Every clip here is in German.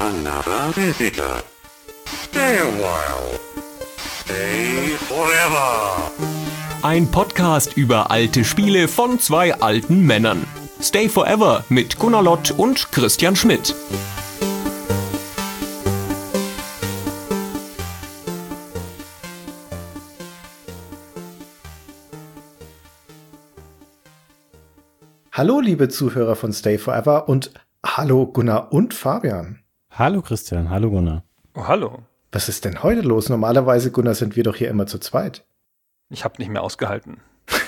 another visitor. Stay a while. Stay forever. Ein Podcast über alte Spiele von zwei alten Männern. Stay Forever mit Gunnar Lott und Christian Schmidt. Hallo liebe Zuhörer von Stay Forever und hallo Gunnar und Fabian. Hallo Christian, hallo Gunnar. Oh, hallo. Was ist denn heute los? Normalerweise, Gunnar, sind wir doch hier immer zu zweit. Ich habe nicht mehr ausgehalten.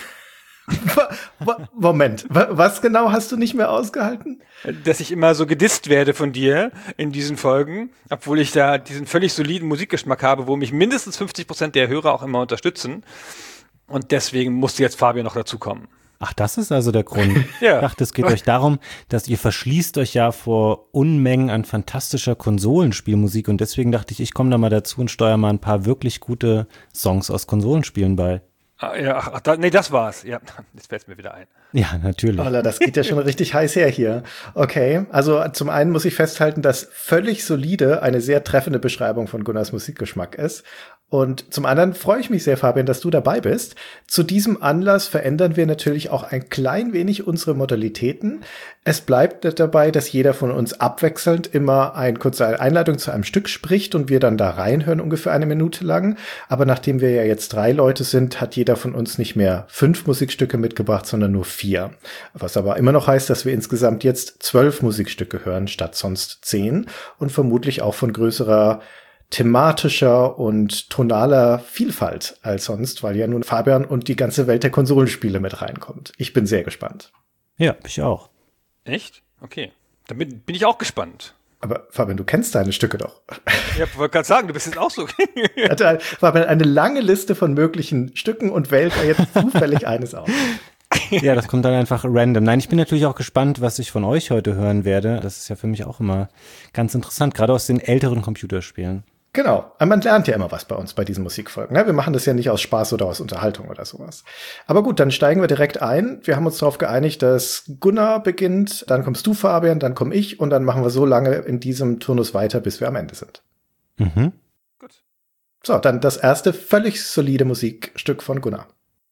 Moment, was genau hast du nicht mehr ausgehalten? Dass ich immer so gedisst werde von dir in diesen Folgen, obwohl ich da diesen völlig soliden Musikgeschmack habe, wo mich mindestens 50% der Hörer auch immer unterstützen. Und deswegen musste jetzt Fabian noch dazukommen. Ach, das ist also der Grund. Ja. Ich dachte, es geht euch darum, dass ihr verschließt euch ja vor Unmengen an fantastischer Konsolenspielmusik und deswegen dachte ich komme da mal dazu und steuere mal ein paar wirklich gute Songs aus Konsolenspielen bei. Nee, das war's. Ja, jetzt fällt es mir wieder ein. Ja, natürlich. Alter, das geht ja schon richtig heiß her hier. Okay, also zum einen muss ich festhalten, dass völlig solide eine sehr treffende Beschreibung von Gunnars Musikgeschmack ist. Und zum anderen freue ich mich sehr, Fabian, dass du dabei bist. Zu diesem Anlass verändern wir natürlich auch ein klein wenig unsere Modalitäten. Es bleibt dabei, dass jeder von uns abwechselnd immer eine kurze Einleitung zu einem Stück spricht und wir dann da reinhören, ungefähr 1 Minute lang. Aber nachdem wir ja jetzt 3 Leute sind, hat jeder von uns nicht mehr 5 Musikstücke mitgebracht, sondern nur 4. Was aber immer noch heißt, dass wir insgesamt jetzt 12 Musikstücke hören, statt sonst 10 und vermutlich auch von größerer thematischer und tonaler Vielfalt als sonst, weil ja nun Fabian und die ganze Welt der Konsolenspiele mit reinkommt. Ich bin sehr gespannt. Ja, ich auch. Echt? Okay. Damit bin ich auch gespannt. Aber Fabian, du kennst deine Stücke doch. Ja, wollte gerade sagen, du bist jetzt auch so. Hatte Fabian eine lange Liste von möglichen Stücken und wählt da jetzt zufällig eines aus. Ja, das kommt dann einfach random. Nein, ich bin natürlich auch gespannt, was ich von euch heute hören werde. Das ist ja für mich auch immer ganz interessant, gerade aus den älteren Computerspielen. Genau. Man lernt ja immer was bei uns, bei diesen Musikfolgen. Wir machen das ja nicht aus Spaß oder aus Unterhaltung oder sowas. Aber gut, dann steigen wir direkt ein. Wir haben uns darauf geeinigt, dass Gunnar beginnt, dann kommst du, Fabian, dann komme ich und dann machen wir so lange in diesem Turnus weiter, bis wir am Ende sind. Mhm. Gut. So, dann das erste völlig solide Musikstück von Gunnar.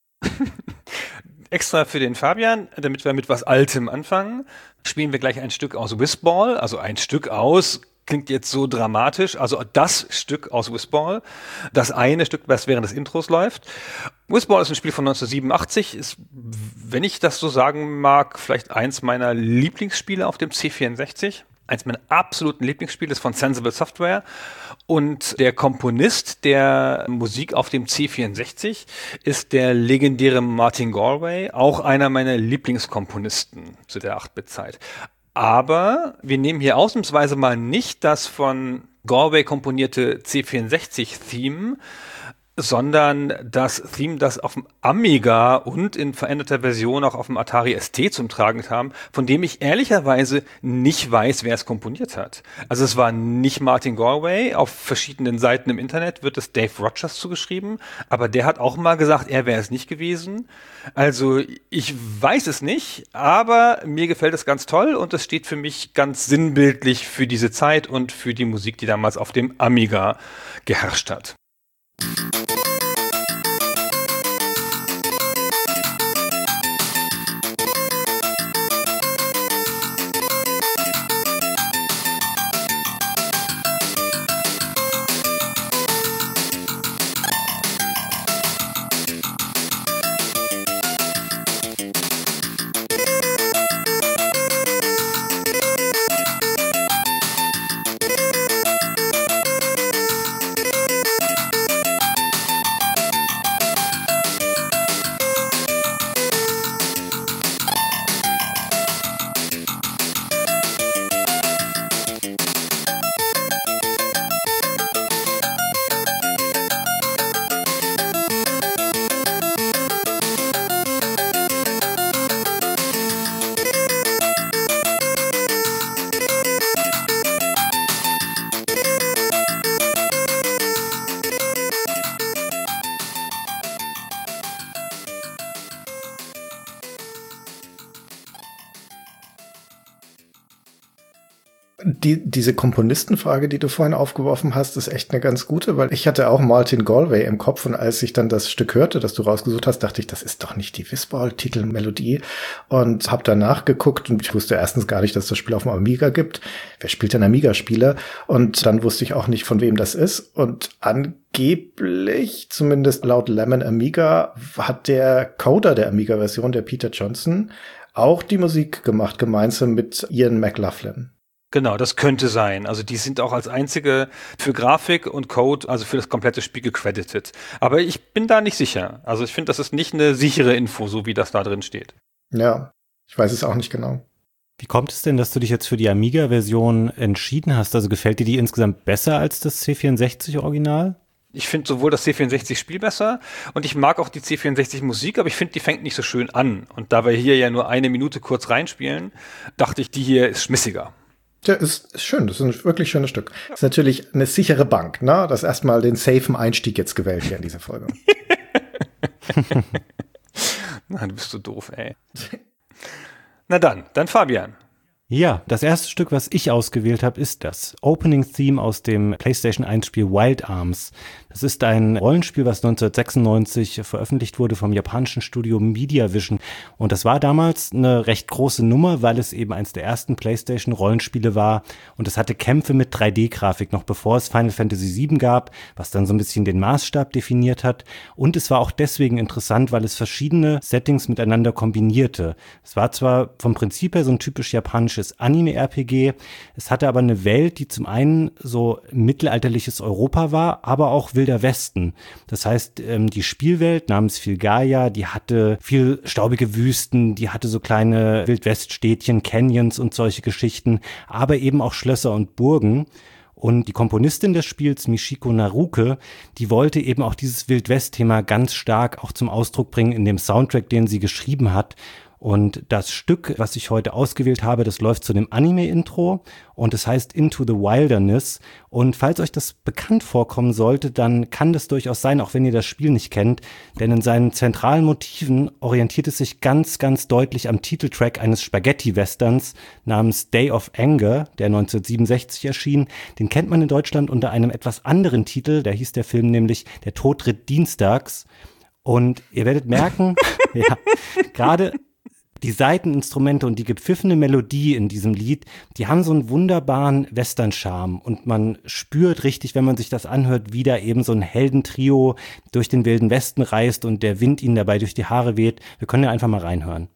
Extra für den Fabian, damit wir mit was Altem anfangen, spielen wir gleich ein Stück aus Whizball, also ein Stück aus, klingt jetzt so dramatisch, also das Stück aus Whizball, das eine Stück, was während des Intros läuft. Whizball ist ein Spiel von 1987, ist, wenn ich das so sagen mag, vielleicht eins meiner Lieblingsspiele auf dem C64. Eins meiner absoluten Lieblingsspiele ist von Sensible Software und der Komponist der Musik auf dem C64 ist der legendäre Martin Galway, auch einer meiner Lieblingskomponisten zu der 8-Bit-Zeit. Aber wir nehmen hier ausnahmsweise mal nicht das von Galway komponierte C64-Theme, sondern das Theme, das auf dem Amiga und in veränderter Version auch auf dem Atari ST zum Tragen kam, von dem ich ehrlicherweise nicht weiß, wer es komponiert hat. Also es war nicht Martin Galway, auf verschiedenen Seiten im Internet wird es Dave Rogers zugeschrieben, aber der hat auch mal gesagt, er wäre es nicht gewesen. Also ich weiß es nicht, aber mir gefällt es ganz toll und es steht für mich ganz sinnbildlich für diese Zeit und für die Musik, die damals auf dem Amiga geherrscht hat. Diese Komponistenfrage, die du vorhin aufgeworfen hast, ist echt eine ganz gute, weil ich hatte auch Martin Galway im Kopf und als ich dann das Stück hörte, das du rausgesucht hast, dachte ich, das ist doch nicht die Whistball-Titelmelodie und habe danach geguckt und ich wusste erstens gar nicht, dass das Spiel auf dem Amiga gibt. Wer spielt denn Amiga-Spiele? Und dann wusste ich auch nicht, von wem das ist und angeblich, zumindest laut Lemon Amiga, hat der Coder der Amiga-Version, der Peter Johnson, auch die Musik gemacht, gemeinsam mit Ian McLaughlin. Genau, das könnte sein. Also die sind auch als einzige für Grafik und Code, also für das komplette Spiel gecredited. Aber ich bin da nicht sicher. Also ich finde, das ist nicht eine sichere Info, so wie das da drin steht. Ja, ich weiß es auch nicht genau. Wie kommt es denn, dass du dich jetzt für die Amiga-Version entschieden hast? Also gefällt dir die insgesamt besser als das C64-Original? Ich finde sowohl das C64-Spiel besser und ich mag auch die C64-Musik, aber ich finde, die fängt nicht so schön an. Und da wir hier ja nur 1 Minute kurz reinspielen, dachte ich, die hier ist schmissiger. Ja, ist schön. Das ist ein wirklich schönes Stück. Ist natürlich eine sichere Bank, ne? Das erstmal den safen Einstieg jetzt gewählt hier in dieser Folge. Na, du bist so doof, ey. Na dann Fabian. Ja, das erste Stück, was ich ausgewählt habe, ist das Opening Theme aus dem PlayStation 1 Spiel Wild Arms. Das ist ein Rollenspiel, was 1996 veröffentlicht wurde vom japanischen Studio Mediavision. Und das war damals eine recht große Nummer, weil es eben eines der ersten PlayStation-Rollenspiele war. Und es hatte Kämpfe mit 3D-Grafik, noch bevor es Final Fantasy VII gab, was dann so ein bisschen den Maßstab definiert hat. Und es war auch deswegen interessant, weil es verschiedene Settings miteinander kombinierte. Es war zwar vom Prinzip her so ein typisch japanisches Anime-RPG, es hatte aber eine Welt, die zum einen so mittelalterliches Europa war, aber auch Wilder Westen. Das heißt, die Spielwelt namens Filgaia, die hatte viel staubige Wüsten, die hatte so kleine Wildweststädtchen, Canyons und solche Geschichten, aber eben auch Schlösser und Burgen. Und die Komponistin des Spiels, Michiko Naruke, die wollte eben auch dieses Wildwest-Thema ganz stark auch zum Ausdruck bringen in dem Soundtrack, den sie geschrieben hat. Und das Stück, was ich heute ausgewählt habe, das läuft zu dem Anime-Intro und es heißt Into the Wilderness. Und falls euch das bekannt vorkommen sollte, dann kann das durchaus sein, auch wenn ihr das Spiel nicht kennt, denn in seinen zentralen Motiven orientiert es sich ganz, ganz deutlich am Titeltrack eines Spaghetti-Westerns namens Day of Anger, der 1967 erschien. Den kennt man in Deutschland unter einem etwas anderen Titel, da hieß der Film nämlich Der Tod tritt dienstags. Und ihr werdet merken, ja, gerade die Saiteninstrumente und die gepfiffene Melodie in diesem Lied, die haben so einen wunderbaren Western-Charme und man spürt richtig, wenn man sich das anhört, wie da eben so ein Heldentrio durch den wilden Westen reist und der Wind ihnen dabei durch die Haare weht. Wir können ja einfach mal reinhören.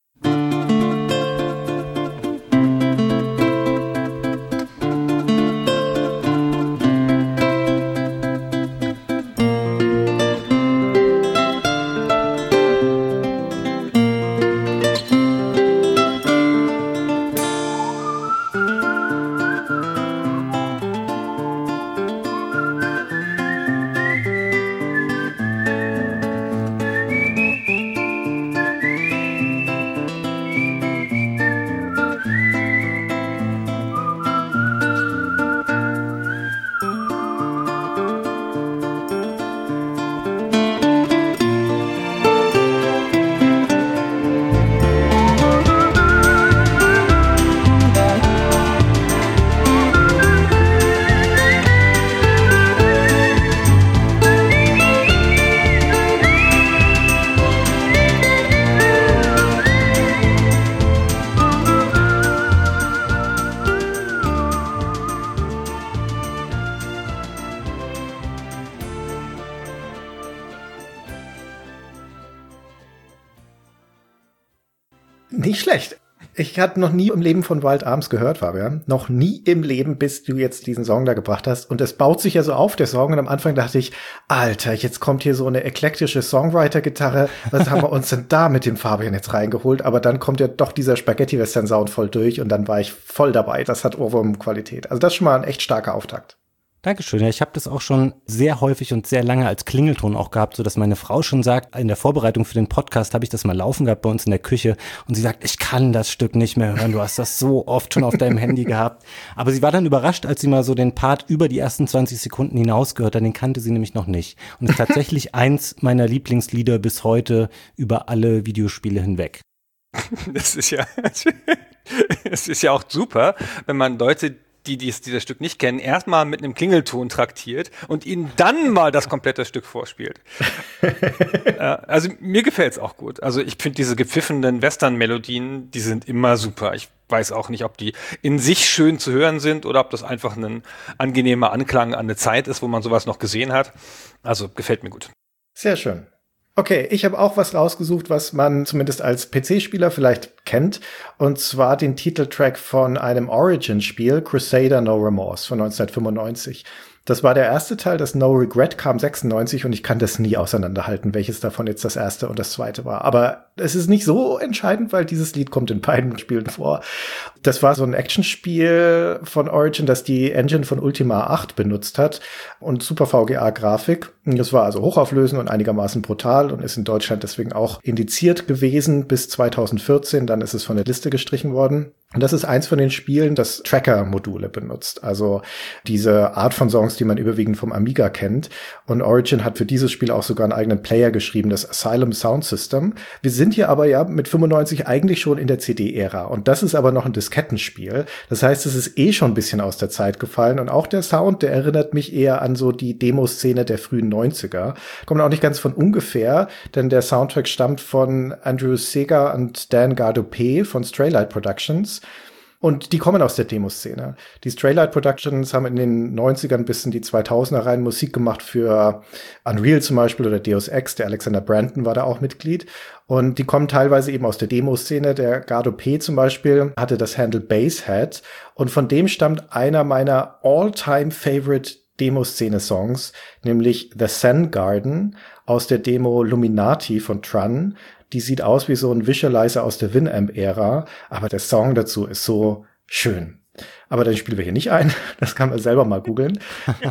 Nicht schlecht. Ich hatte noch nie im Leben von Wild Arms gehört, Fabian. Noch nie im Leben, bis du jetzt diesen Song da gebracht hast. Und es baut sich ja so auf, der Song. Und am Anfang dachte ich, Alter, jetzt kommt hier so eine eklektische Songwriter-Gitarre. Was haben wir uns denn da mit dem Fabian jetzt reingeholt? Aber dann kommt ja doch dieser Spaghetti-Western-Sound voll durch. Und dann war ich voll dabei. Das hat Ohrwurm-Qualität. Also das ist schon mal ein echt starker Auftakt. Dankeschön. Ja, ich habe das auch schon sehr häufig und sehr lange als Klingelton auch gehabt, so dass meine Frau schon sagt, in der Vorbereitung für den Podcast habe ich das mal laufen gehabt bei uns in der Küche und sie sagt, ich kann das Stück nicht mehr hören, du hast das so oft schon auf deinem Handy gehabt. Aber sie war dann überrascht, als sie mal so den Part über die ersten 20 Sekunden hinaus gehört hat, den kannte sie nämlich noch nicht. Und ist tatsächlich eins meiner Lieblingslieder bis heute über alle Videospiele hinweg. Es ist ja auch super, wenn man Leute, die das Stück nicht kennen, erstmal mit einem Klingelton traktiert und ihnen dann mal das komplette Stück vorspielt. Also mir gefällt's auch gut. Also ich finde diese gepfiffenen Western-Melodien, die sind immer super. Ich weiß auch nicht, ob die in sich schön zu hören sind oder ob das einfach ein angenehmer Anklang an eine Zeit ist, wo man sowas noch gesehen hat. Also gefällt mir gut. Sehr schön. Okay, ich habe auch was rausgesucht, was man zumindest als PC-Spieler vielleicht kennt. Und zwar den Titeltrack von einem Origin-Spiel, Crusader No Remorse von 1995. Das war der erste Teil, das No Regret kam 96 und ich kann das nie auseinanderhalten, welches davon jetzt das erste und das zweite war. Aber es ist nicht so entscheidend, weil dieses Lied kommt in beiden Spielen vor. Das war so ein Actionspiel von Origin, das die Engine von Ultima 8 benutzt hat und super VGA-Grafik. Das war also hochauflösend und einigermaßen brutal und ist in Deutschland deswegen auch indiziert gewesen bis 2014. Dann ist es von der Liste gestrichen worden. Und das ist eins von den Spielen, das Tracker-Module benutzt. Also diese Art von Songs, die man überwiegend vom Amiga kennt. Und Origin hat für dieses Spiel auch sogar einen eigenen Player geschrieben, das Asylum Sound System. Wir sind hier aber ja mit 95 eigentlich schon in der CD-Ära. Und das ist aber noch ein Diskettenspiel. Das heißt, es ist schon ein bisschen aus der Zeit gefallen. Und auch der Sound, der erinnert mich eher an so die Demoszene der frühen 90er. Kommt auch nicht ganz von ungefähr, denn der Soundtrack stammt von Andrew Segar und Dan Gardope von Straylight Productions. Und die kommen aus der Demoszene. Die Straylight Productions haben in den 90ern bis in die 2000er rein Musik gemacht für Unreal zum Beispiel oder Deus Ex. Der Alexander Brandon war da auch Mitglied. Und die kommen teilweise eben aus der Demoszene. Der Gardope zum Beispiel hatte das Handle Basshead. Und von dem stammt einer meiner all-time-favorite Demoszene-Songs, nämlich The Zen Garden aus der Demo Luminati von Tran. Die sieht aus wie so ein Visualizer aus der Winamp-Ära, aber der Song dazu ist so schön. Aber den spielen wir hier nicht ein, das kann man selber mal googeln.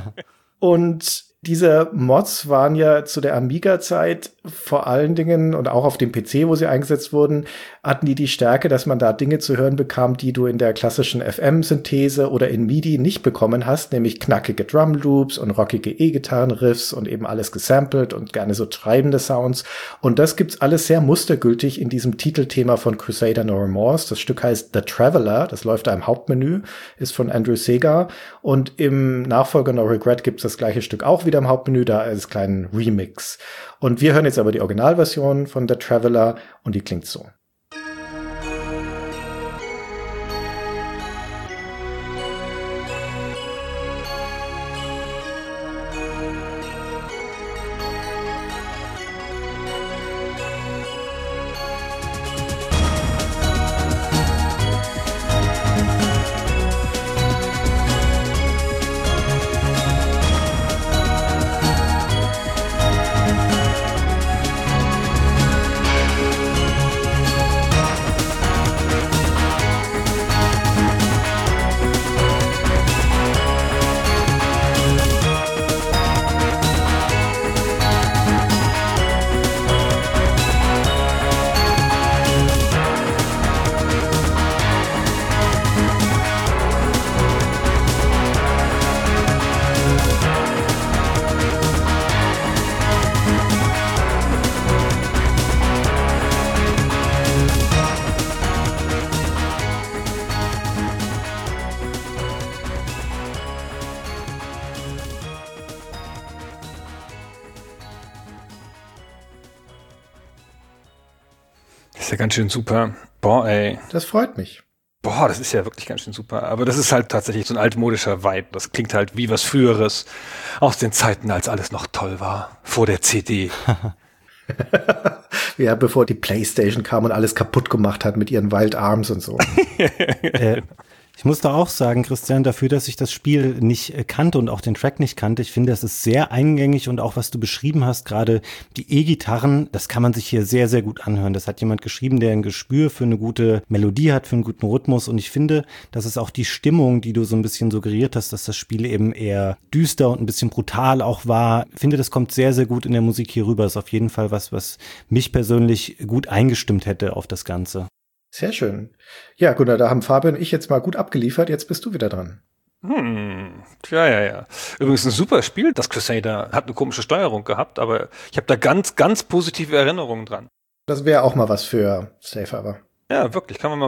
Und diese Mods waren ja zu der Amiga-Zeit vor allen Dingen und auch auf dem PC, wo sie eingesetzt wurden, hatten die Stärke, dass man da Dinge zu hören bekam, die du in der klassischen FM-Synthese oder in MIDI nicht bekommen hast, nämlich knackige Drum-Loops und rockige E-Gitarren-Riffs und eben alles gesampelt und gerne so treibende Sounds. Und das gibt's alles sehr mustergültig in diesem Titelthema von Crusader No Remorse. Das Stück heißt The Traveler, das läuft da im Hauptmenü, ist von Andrew Segar. Und im Nachfolger No Regret gibt's das gleiche Stück auch wieder im Hauptmenü, da als kleinen Remix. Und wir hören jetzt aber die Originalversion von The Traveler und die klingt so. Das ist ja ganz schön super. Boah, ey. Das freut mich. Boah, das ist ja wirklich ganz schön super. Aber das ist halt tatsächlich so ein altmodischer Vibe. Das klingt halt wie was Früheres aus den Zeiten, als alles noch toll war. Vor der CD. Ja, bevor die PlayStation kam und alles kaputt gemacht hat mit ihren Wild Arms und so. Ich muss da auch sagen, Christian, dafür, dass ich das Spiel nicht kannte und auch den Track nicht kannte, ich finde, es ist sehr eingängig und auch was du beschrieben hast, gerade die E-Gitarren, das kann man sich hier sehr, sehr gut anhören. Das hat jemand geschrieben, der ein Gespür für eine gute Melodie hat, für einen guten Rhythmus und ich finde, das ist auch die Stimmung, die du so ein bisschen suggeriert hast, dass das Spiel eben eher düster und ein bisschen brutal auch war. Ich finde, das kommt sehr, sehr gut in der Musik hier rüber. Ist auf jeden Fall was mich persönlich gut eingestimmt hätte auf das Ganze. Sehr schön. Ja, Gunnar, da haben Fabian und ich jetzt mal gut abgeliefert. Jetzt bist du wieder dran. Ja. Übrigens ein super Spiel, das Crusader. Hat eine komische Steuerung gehabt, aber ich habe da ganz, ganz positive Erinnerungen dran. Das wäre auch mal was für Safe Harbor. Ja, wirklich, kann man mal machen.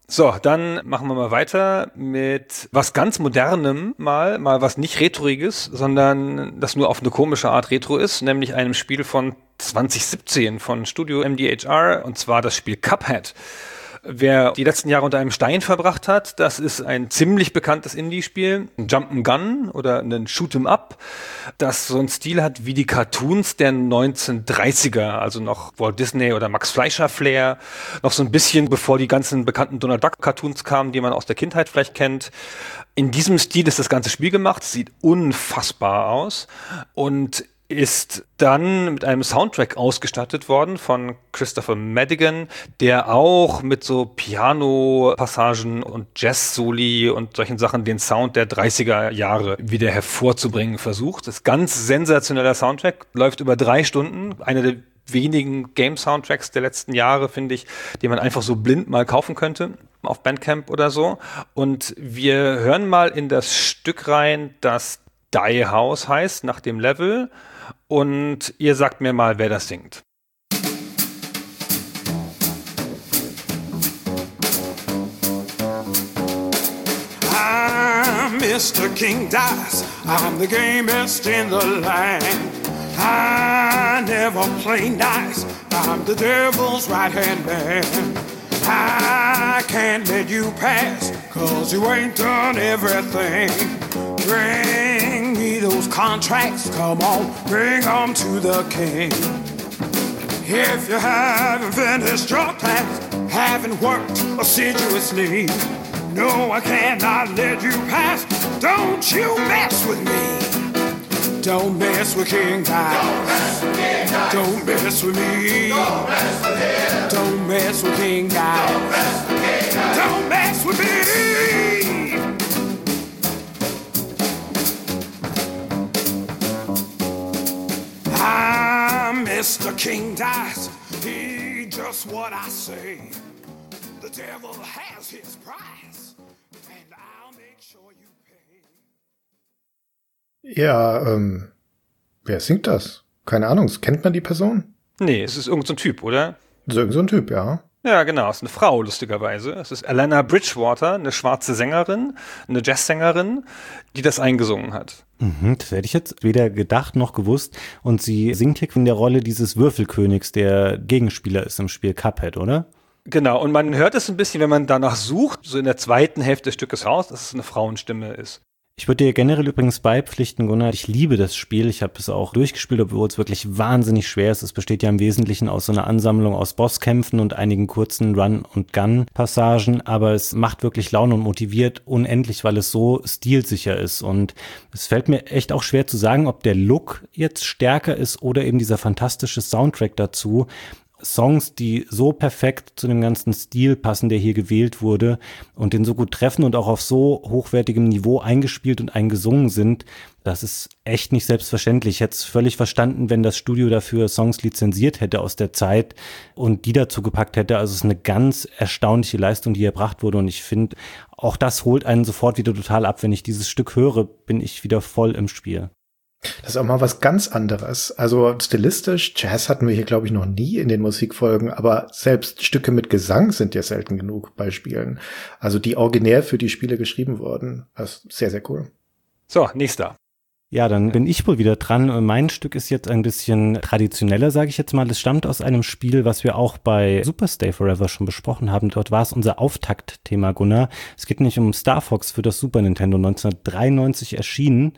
So, dann machen wir mal weiter mit was ganz Modernem, mal was nicht Retroiges, sondern das nur auf eine komische Art Retro ist, nämlich einem Spiel von 2017 von Studio MDHR, und zwar das Spiel Cuphead. Wer die letzten Jahre unter einem Stein verbracht hat, das ist ein ziemlich bekanntes Indie-Spiel, ein Jump'n'Gun oder ein Shoot'em-Up, das so einen Stil hat wie die Cartoons der 1930er, also noch Walt Disney oder Max Fleischer Flair, noch so ein bisschen bevor die ganzen bekannten Donald Duck Cartoons kamen, die man aus der Kindheit vielleicht kennt. In diesem Stil ist das ganze Spiel gemacht, sieht unfassbar aus und ist dann mit einem Soundtrack ausgestattet worden von Christopher Madigan, der auch mit so Piano-Passagen und Jazz-Soli und solchen Sachen den Sound der 30er Jahre wieder hervorzubringen versucht. Das ist ganz sensationeller Soundtrack, läuft über 3 Stunden, einer der wenigen Game-Soundtracks der letzten Jahre, finde ich, den man einfach so blind mal kaufen könnte auf Bandcamp oder so. Und wir hören mal in das Stück rein, das Die House heißt, nach dem Level. Und ihr sagt mir mal, wer das singt. I'm Mr. King Dice. I'm the gamest in the land. I never play nice. I'm the devil's right-hand man. I can't let you pass, 'cause you ain't done everything. Bring me those contracts, come on, bring 'em to the king. If you haven't finished your task, haven't worked assiduously, no, I cannot let you pass. Don't you mess with me. Don't mess with King Dice. Don't mess with me. Don't mess with King Dice. Don't mess with me. I'm Mr. King Dice. He just what I say. The devil has his price, and I'll make sure you pay. Ja, wer singt das? Keine Ahnung, kennt man die Person? Nee, es ist irgend so ein Typ, oder? So ein Typ, ja. Ja, genau, es ist eine Frau, lustigerweise. Es ist Alana Bridgewater, eine schwarze Sängerin, eine Jazzsängerin, die das eingesungen hat. Das hätte ich jetzt weder gedacht noch gewusst. Und sie singt hier in der Rolle dieses Würfelkönigs, der Gegenspieler ist im Spiel Cuphead, oder? Genau, und man hört es ein bisschen, wenn man danach sucht, so in der zweiten Hälfte des Stückes raus, dass es eine Frauenstimme ist. Ich würde dir generell übrigens beipflichten, Gunnar, ich liebe das Spiel. Ich habe es auch durchgespielt, obwohl es wirklich wahnsinnig schwer ist. Es besteht ja im Wesentlichen aus so einer Ansammlung aus Bosskämpfen und einigen kurzen Run-and-Gun-Passagen. Aber es macht wirklich Laune und motiviert unendlich, weil es so stilsicher ist. Und es fällt mir echt auch schwer zu sagen, ob der Look jetzt stärker ist oder eben dieser fantastische Soundtrack dazu. Songs, die so perfekt zu dem ganzen Stil passen, der hier gewählt wurde und den so gut treffen und auch auf so hochwertigem Niveau eingespielt und eingesungen sind, das ist echt nicht selbstverständlich. Ich hätte es völlig verstanden, wenn das Studio dafür Songs lizenziert hätte aus der Zeit und die dazu gepackt hätte. Also es ist eine ganz erstaunliche Leistung, die erbracht wurde und ich finde, auch das holt einen sofort wieder total ab. Wenn ich dieses Stück höre, bin ich wieder voll im Spiel. Das ist auch mal was ganz anderes. Also stilistisch, Jazz hatten wir hier, glaube ich, noch nie in den Musikfolgen, aber selbst Stücke mit Gesang sind ja selten genug bei Spielen. Also die originär für die Spiele geschrieben wurden. Das ist sehr, sehr cool. So, nächster. Ja, dann bin ich wohl wieder dran. Mein Stück ist jetzt ein bisschen traditioneller, sage ich jetzt mal. Es stammt aus einem Spiel, was wir auch bei Super Stay Forever schon besprochen haben. Dort war es unser Auftaktthema, Gunnar. Es geht nämlich um Star Fox für das Super Nintendo, 1993 erschienen.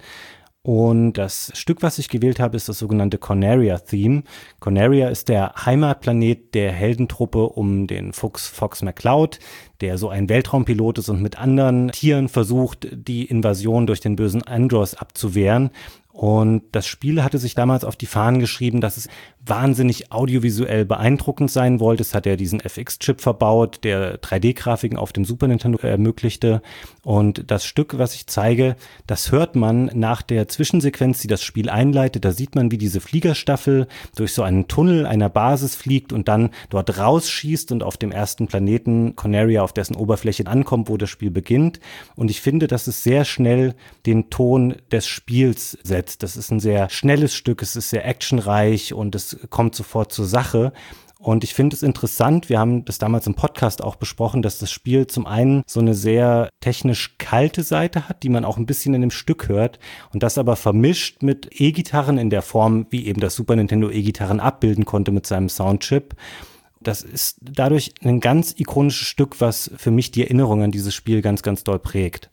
Und das Stück, was ich gewählt habe, ist das sogenannte Corneria-Theme. Corneria ist der Heimatplanet der Heldentruppe um den Fuchs Fox McCloud, der so ein Weltraumpilot ist und mit anderen Tieren versucht, die Invasion durch den bösen Andros abzuwehren. Und das Spiel hatte sich damals auf die Fahnen geschrieben, dass es wahnsinnig audiovisuell beeindruckend sein wollte. Es hat ja diesen FX-Chip verbaut, der 3D-Grafiken auf dem Super Nintendo ermöglichte. Und das Stück, was ich zeige, das hört man nach der Zwischensequenz, die das Spiel einleitet. Da sieht man, wie diese Fliegerstaffel durch so einen Tunnel einer Basis fliegt und dann dort rausschießt und auf dem ersten Planeten Corneria, auf dessen Oberfläche ankommt, wo das Spiel beginnt. Und ich finde, dass es sehr schnell den Ton des Spiels setzt. Das ist ein sehr schnelles Stück, es ist sehr actionreich und es kommt sofort zur Sache. Und ich finde es interessant, wir haben das damals im Podcast auch besprochen, dass das Spiel zum einen so eine sehr technisch kalte Seite hat, die man auch ein bisschen in dem Stück hört und das aber vermischt mit E-Gitarren in der Form, wie eben das Super Nintendo E-Gitarren abbilden konnte mit seinem Soundchip. Das ist dadurch ein ganz ikonisches Stück, was für mich die Erinnerung an dieses Spiel ganz, ganz doll prägt.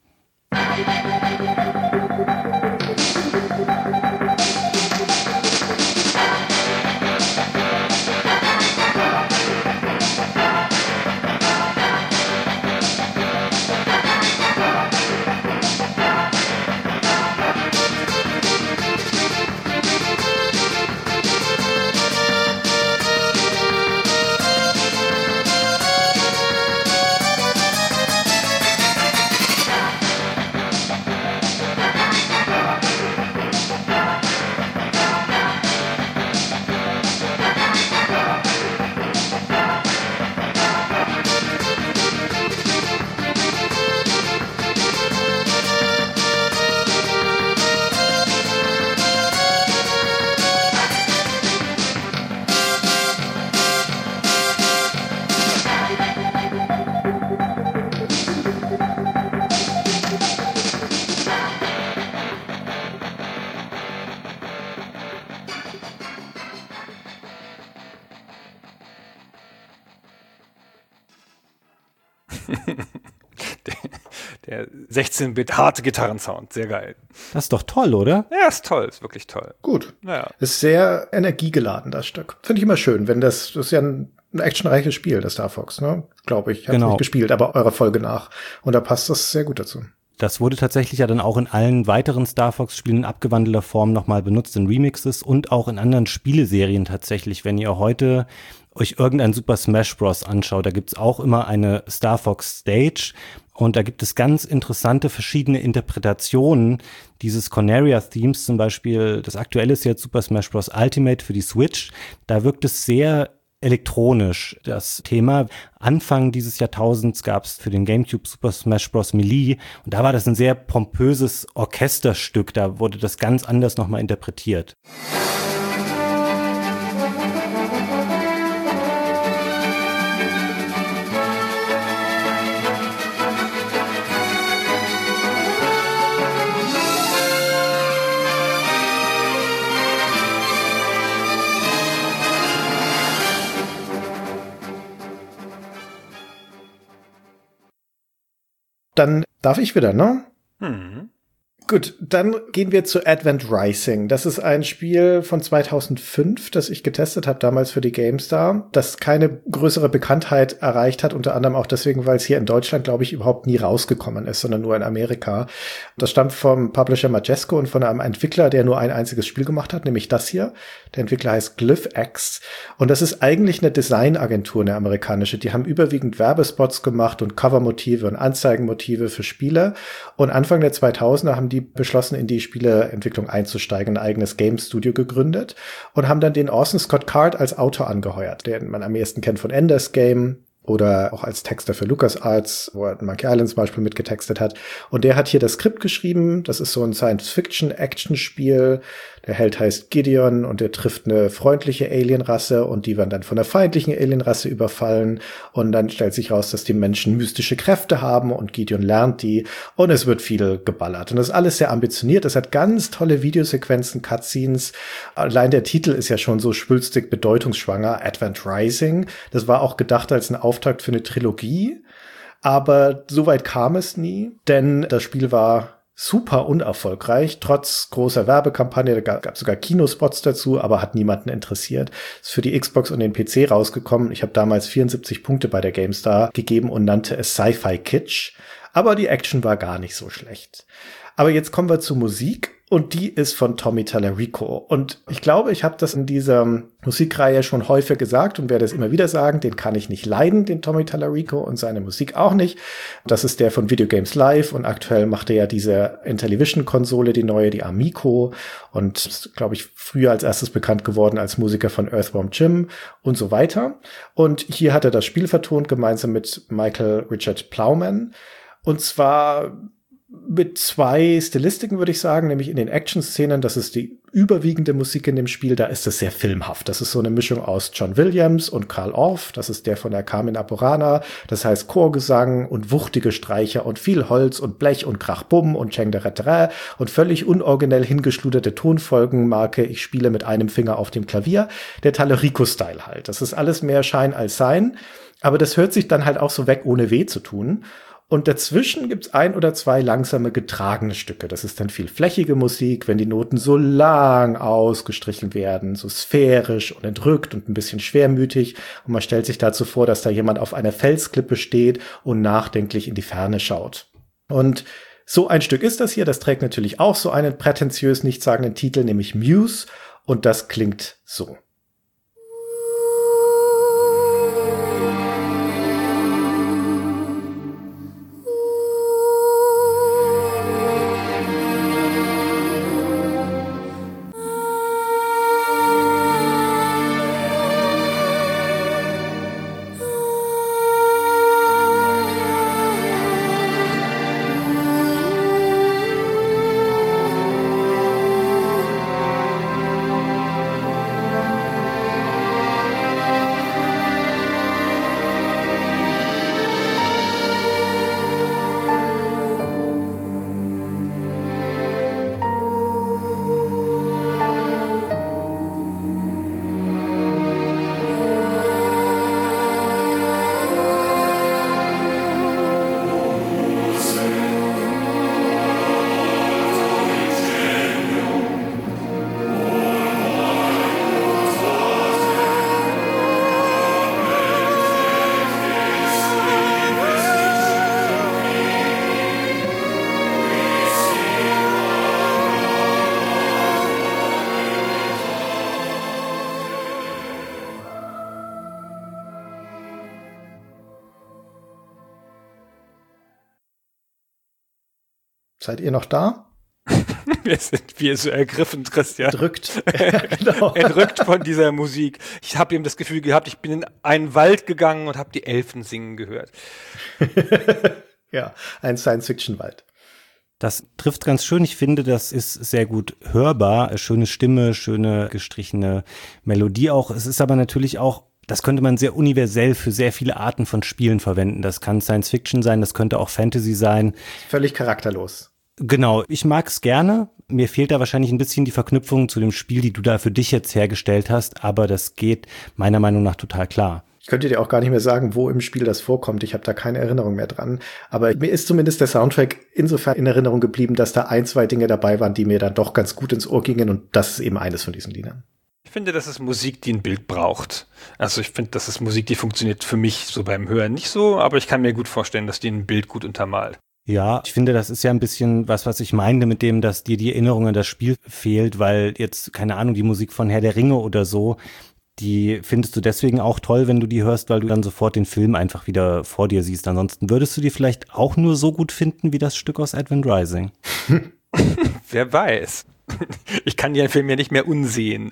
Der 16-Bit harte Gitarrensound, sehr geil. Das ist doch toll, oder? Ja, ist toll, ist wirklich toll. Gut. Ja. Ist sehr energiegeladen, das Stück. Finde ich immer schön, wenn das ist ja ein actionreiches Spiel, das Star Fox, ne? Glaube ich. Ich habe nicht gespielt, aber eurer Folge nach. Und da passt das sehr gut dazu. Das wurde tatsächlich ja dann auch in allen weiteren Star Fox-Spielen in abgewandelter Form nochmal benutzt, in Remixes und auch in anderen Spieleserien tatsächlich. Wenn ihr heute euch irgendein Super Smash Bros. Anschaut, da gibt's auch immer eine Star Fox Stage und da gibt es ganz interessante verschiedene Interpretationen dieses Corneria-Themes, zum Beispiel das aktuelle ist jetzt Super Smash Bros. Ultimate für die Switch. Da wirkt es sehr elektronisch, das Thema. Anfang dieses Jahrtausends gab es für den GameCube Super Smash Bros. Melee und da war das ein sehr pompöses Orchesterstück, da wurde das ganz anders nochmal interpretiert. Dann darf ich wieder, ne? Gut, dann gehen wir zu Advent Rising. Das ist ein Spiel von 2005, das ich getestet habe damals für die GameStar, das keine größere Bekanntheit erreicht hat, unter anderem auch deswegen, weil es hier in Deutschland, glaube ich, überhaupt nie rausgekommen ist, sondern nur in Amerika. Das stammt vom Publisher Majesco und von einem Entwickler, der nur ein einziges Spiel gemacht hat, nämlich das hier. Der Entwickler heißt GlyphX und das ist eigentlich eine Designagentur, eine amerikanische. Die haben überwiegend Werbespots gemacht und Covermotive und Anzeigenmotive für Spiele und Anfang der 2000er haben die beschlossen, in die Spieleentwicklung einzusteigen, ein eigenes Game Studio gegründet und haben dann den Orson Scott Card als Autor angeheuert, den man am ehesten kennt von Ender's Game oder auch als Texter für LucasArts, wo er Monkey Island zum Beispiel mitgetextet hat. Und der hat hier das Skript geschrieben. Das ist so ein Science-Fiction-Action-Spiel. Der Held heißt Gideon und der trifft eine freundliche Alienrasse und die werden dann von einer feindlichen Alienrasse überfallen. Und dann stellt sich raus, dass die Menschen mystische Kräfte haben und Gideon lernt die und es wird viel geballert. Und das ist alles sehr ambitioniert. Es hat ganz tolle Videosequenzen, Cutscenes. Allein der Titel ist ja schon so schwülstig bedeutungsschwanger. Advent Rising. Das war auch gedacht als ein Auftakt für eine Trilogie. Aber so weit kam es nie, denn das Spiel war super unerfolgreich, trotz großer Werbekampagne. Da gab es sogar Kinospots dazu, aber hat niemanden interessiert. Ist für die Xbox und den PC rausgekommen. Ich habe damals 74 Punkte bei der GameStar gegeben und nannte es Sci-Fi-Kitsch. Aber die Action war gar nicht so schlecht. Aber jetzt kommen wir zur Musik. Und die ist von Tommy Tallarico. Und ich glaube, ich habe das in dieser Musikreihe schon häufig gesagt und werde es immer wieder sagen, den kann ich nicht leiden, den Tommy Tallarico und seine Musik auch nicht. Das ist der von Video Games Live und aktuell macht er ja diese Intellivision-Konsole, die neue, die Amico und ist, glaube ich, früher als erstes bekannt geworden als Musiker von Earthworm Jim und so weiter. Und hier hat er das Spiel vertont, gemeinsam mit Michael Richard Plowman. Und zwar Mit zwei Stilistiken, würde ich sagen, nämlich in den Action-Szenen, das ist die überwiegende Musik in dem Spiel, da ist es sehr filmhaft. Das ist so eine Mischung aus John Williams und Carl Orff, das ist der von der Carmina Burana, das heißt Chorgesang und wuchtige Streicher und viel Holz und Blech und Krachbumm und Cheng de Retre und völlig unoriginell hingeschluderte Tonfolgenmarke, ich spiele mit einem Finger auf dem Klavier, der Tallarico-Style halt. Das ist alles mehr Schein als Sein, aber das hört sich dann halt auch so weg, ohne weh zu tun. Und dazwischen gibt's 1 oder 2 langsame getragene Stücke. Das ist dann viel flächige Musik, wenn die Noten so lang ausgestrichen werden, so sphärisch und entrückt und ein bisschen schwermütig. Und man stellt sich dazu vor, dass da jemand auf einer Felsklippe steht und nachdenklich in die Ferne schaut. Und so ein Stück ist das hier. Das trägt natürlich auch so einen prätentiös nichtssagenden Titel, nämlich Muse. Und das klingt so. Seid ihr noch da? Wir sind so ergriffen, Christian. Drückt. Genau. Entrückt von dieser Musik. Ich habe eben das Gefühl gehabt, ich bin in einen Wald gegangen und habe die Elfen singen gehört. Ja, ein Science-Fiction-Wald. Das trifft ganz schön. Ich finde, das ist sehr gut hörbar. Schöne Stimme, schöne gestrichene Melodie auch. Es ist aber natürlich auch, das könnte man sehr universell für sehr viele Arten von Spielen verwenden. Das kann Science-Fiction sein, das könnte auch Fantasy sein. Völlig charakterlos. Genau, ich mag es gerne. Mir fehlt da wahrscheinlich ein bisschen die Verknüpfung zu dem Spiel, die du da für dich jetzt hergestellt hast, aber das geht meiner Meinung nach total klar. Ich könnte dir auch gar nicht mehr sagen, wo im Spiel das vorkommt. Ich habe da keine Erinnerung mehr dran. Aber mir ist zumindest der Soundtrack insofern in Erinnerung geblieben, dass da 1, 2 Dinge dabei waren, die mir dann doch ganz gut ins Ohr gingen. Und das ist eben eines von diesen Liedern. Ich finde, das ist Musik, die ein Bild braucht. Also ich finde, das ist Musik, die funktioniert für mich so beim Hören nicht so, aber ich kann mir gut vorstellen, dass die ein Bild gut untermalt. Ja, ich finde, das ist ja ein bisschen was ich meinte mit dem, dass dir die Erinnerung an das Spiel fehlt, weil jetzt, keine Ahnung, die Musik von Herr der Ringe oder so, die findest du deswegen auch toll, wenn du die hörst, weil du dann sofort den Film einfach wieder vor dir siehst. Ansonsten würdest du die vielleicht auch nur so gut finden wie das Stück aus Advent Rising. Wer weiß. Ich kann den Film ja nicht mehr unsehen.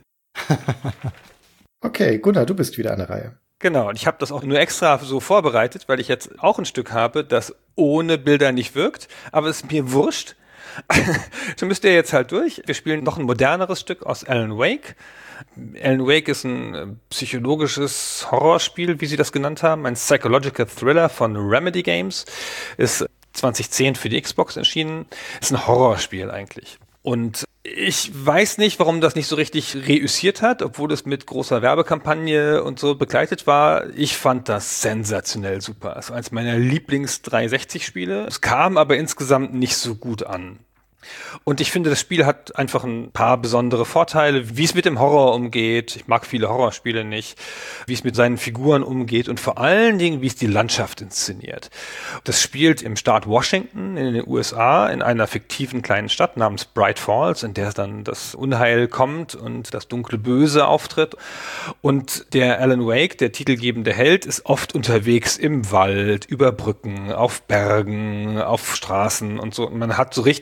Okay, Gunnar, du bist wieder an der Reihe. Genau, und ich habe das auch nur extra so vorbereitet, weil ich jetzt auch ein Stück habe, das ohne Bilder nicht wirkt, aber es ist mir wurscht. So müsst ihr jetzt halt durch. Wir spielen noch ein moderneres Stück aus Alan Wake. Alan Wake ist ein psychologisches Horrorspiel, wie sie das genannt haben, ein Psychological Thriller von Remedy Games, ist 2010 für die Xbox erschienen, ist ein Horrorspiel eigentlich. Und ich weiß nicht, warum das nicht so richtig reüssiert hat, obwohl es mit großer Werbekampagne und so begleitet war. Ich fand das sensationell super. Es war eines meiner Lieblings-360-Spiele. Es kam aber insgesamt nicht so gut an. Und ich finde, das Spiel hat einfach ein paar besondere Vorteile, wie es mit dem Horror umgeht. Ich mag viele Horrorspiele nicht. Wie es mit seinen Figuren umgeht und vor allen Dingen, wie es die Landschaft inszeniert. Das spielt im Staat Washington in den USA in einer fiktiven kleinen Stadt namens Bright Falls, in der dann das Unheil kommt und das dunkle Böse auftritt. Und der Alan Wake, der titelgebende Held, ist oft unterwegs im Wald, über Brücken, auf Bergen, auf Straßen und so. Und man hat so richtig so ein Gefühl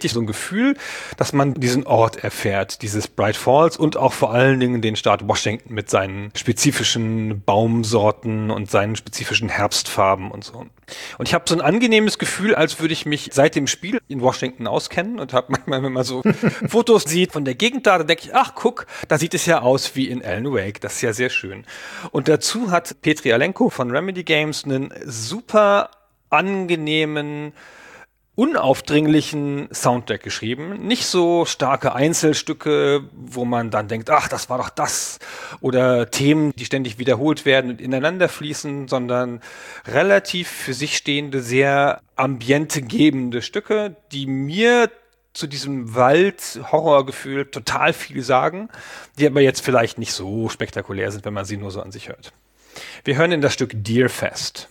Gefühl, dass man diesen Ort erfährt, dieses Bright Falls und auch vor allen Dingen den Staat Washington mit seinen spezifischen Baumsorten und seinen spezifischen Herbstfarben und so. Und ich habe so ein angenehmes Gefühl, als würde ich mich seit dem Spiel in Washington auskennen und habe manchmal, wenn man so Fotos sieht von der Gegend da, dann denke ich, ach guck, da sieht es ja aus wie in Alan Wake. Das ist ja sehr schön. Und dazu hat Petri Alenko von Remedy Games einen super angenehmen, unaufdringlichen Soundtrack geschrieben. Nicht so starke Einzelstücke, wo man dann denkt, ach, das war doch das. Oder Themen, die ständig wiederholt werden und ineinander fließen, sondern relativ für sich stehende, sehr ambientegebende Stücke, die mir zu diesem Wald-Horrorgefühl total viel sagen, die aber jetzt vielleicht nicht so spektakulär sind, wenn man sie nur so an sich hört. Wir hören in das Stück Deerfest.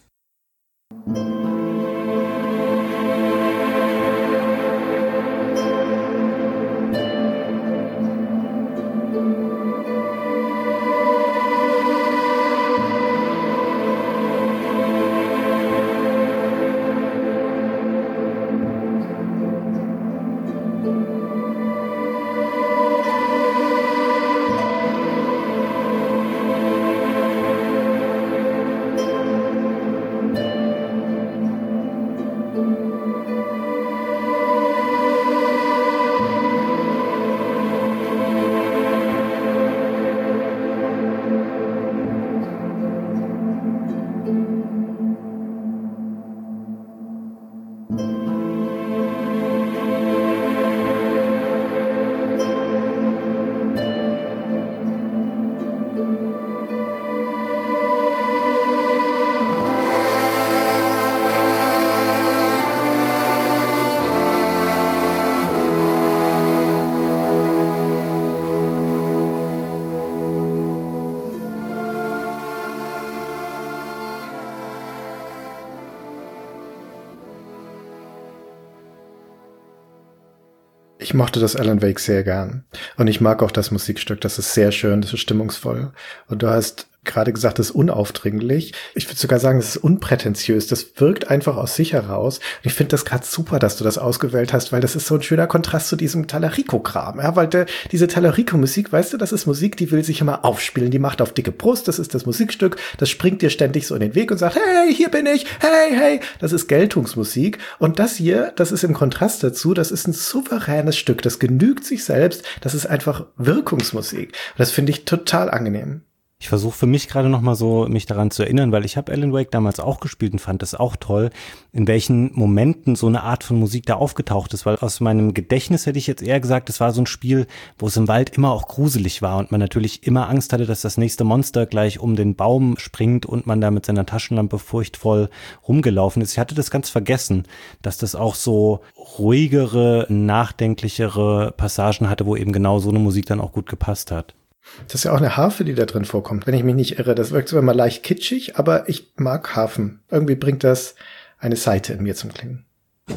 Ich mochte das Alan Wake sehr gern. Und ich mag auch das Musikstück. Das ist sehr schön, das ist stimmungsvoll. Und du hast gerade gesagt, das ist unaufdringlich. Ich würde sogar sagen, das ist unprätentiös. Das wirkt einfach aus sich heraus. Und ich finde das gerade super, dass du das ausgewählt hast, weil das ist so ein schöner Kontrast zu diesem Tallarico-Kram. Ja, weil diese Tallarico-Musik, weißt du, das ist Musik, die will sich immer aufspielen. Die macht auf dicke Brust. Das ist das Musikstück. Das springt dir ständig so in den Weg und sagt, hey, hier bin ich. Hey, hey. Das ist Geltungsmusik. Und das hier, das ist im Kontrast dazu. Das ist ein souveränes Stück. Das genügt sich selbst. Das ist einfach Wirkungsmusik. Und das finde ich total angenehm. Ich versuche für mich gerade nochmal so, mich daran zu erinnern, weil ich habe Alan Wake damals auch gespielt und fand das auch toll, in welchen Momenten so eine Art von Musik da aufgetaucht ist, weil aus meinem Gedächtnis hätte ich jetzt eher gesagt, es war so ein Spiel, wo es im Wald immer auch gruselig war und man natürlich immer Angst hatte, dass das nächste Monster gleich um den Baum springt und man da mit seiner Taschenlampe furchtvoll rumgelaufen ist. Ich hatte das ganz vergessen, dass das auch so ruhigere, nachdenklichere Passagen hatte, wo eben genau so eine Musik dann auch gut gepasst hat. Das ist ja auch eine Harfe, die da drin vorkommt, wenn ich mich nicht irre. Das wirkt zwar mal leicht kitschig, aber ich mag Harfen. Irgendwie bringt das eine Seite in mir zum Klingen. Das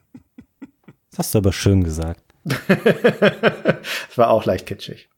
hast du aber schön gesagt. Das war auch leicht kitschig.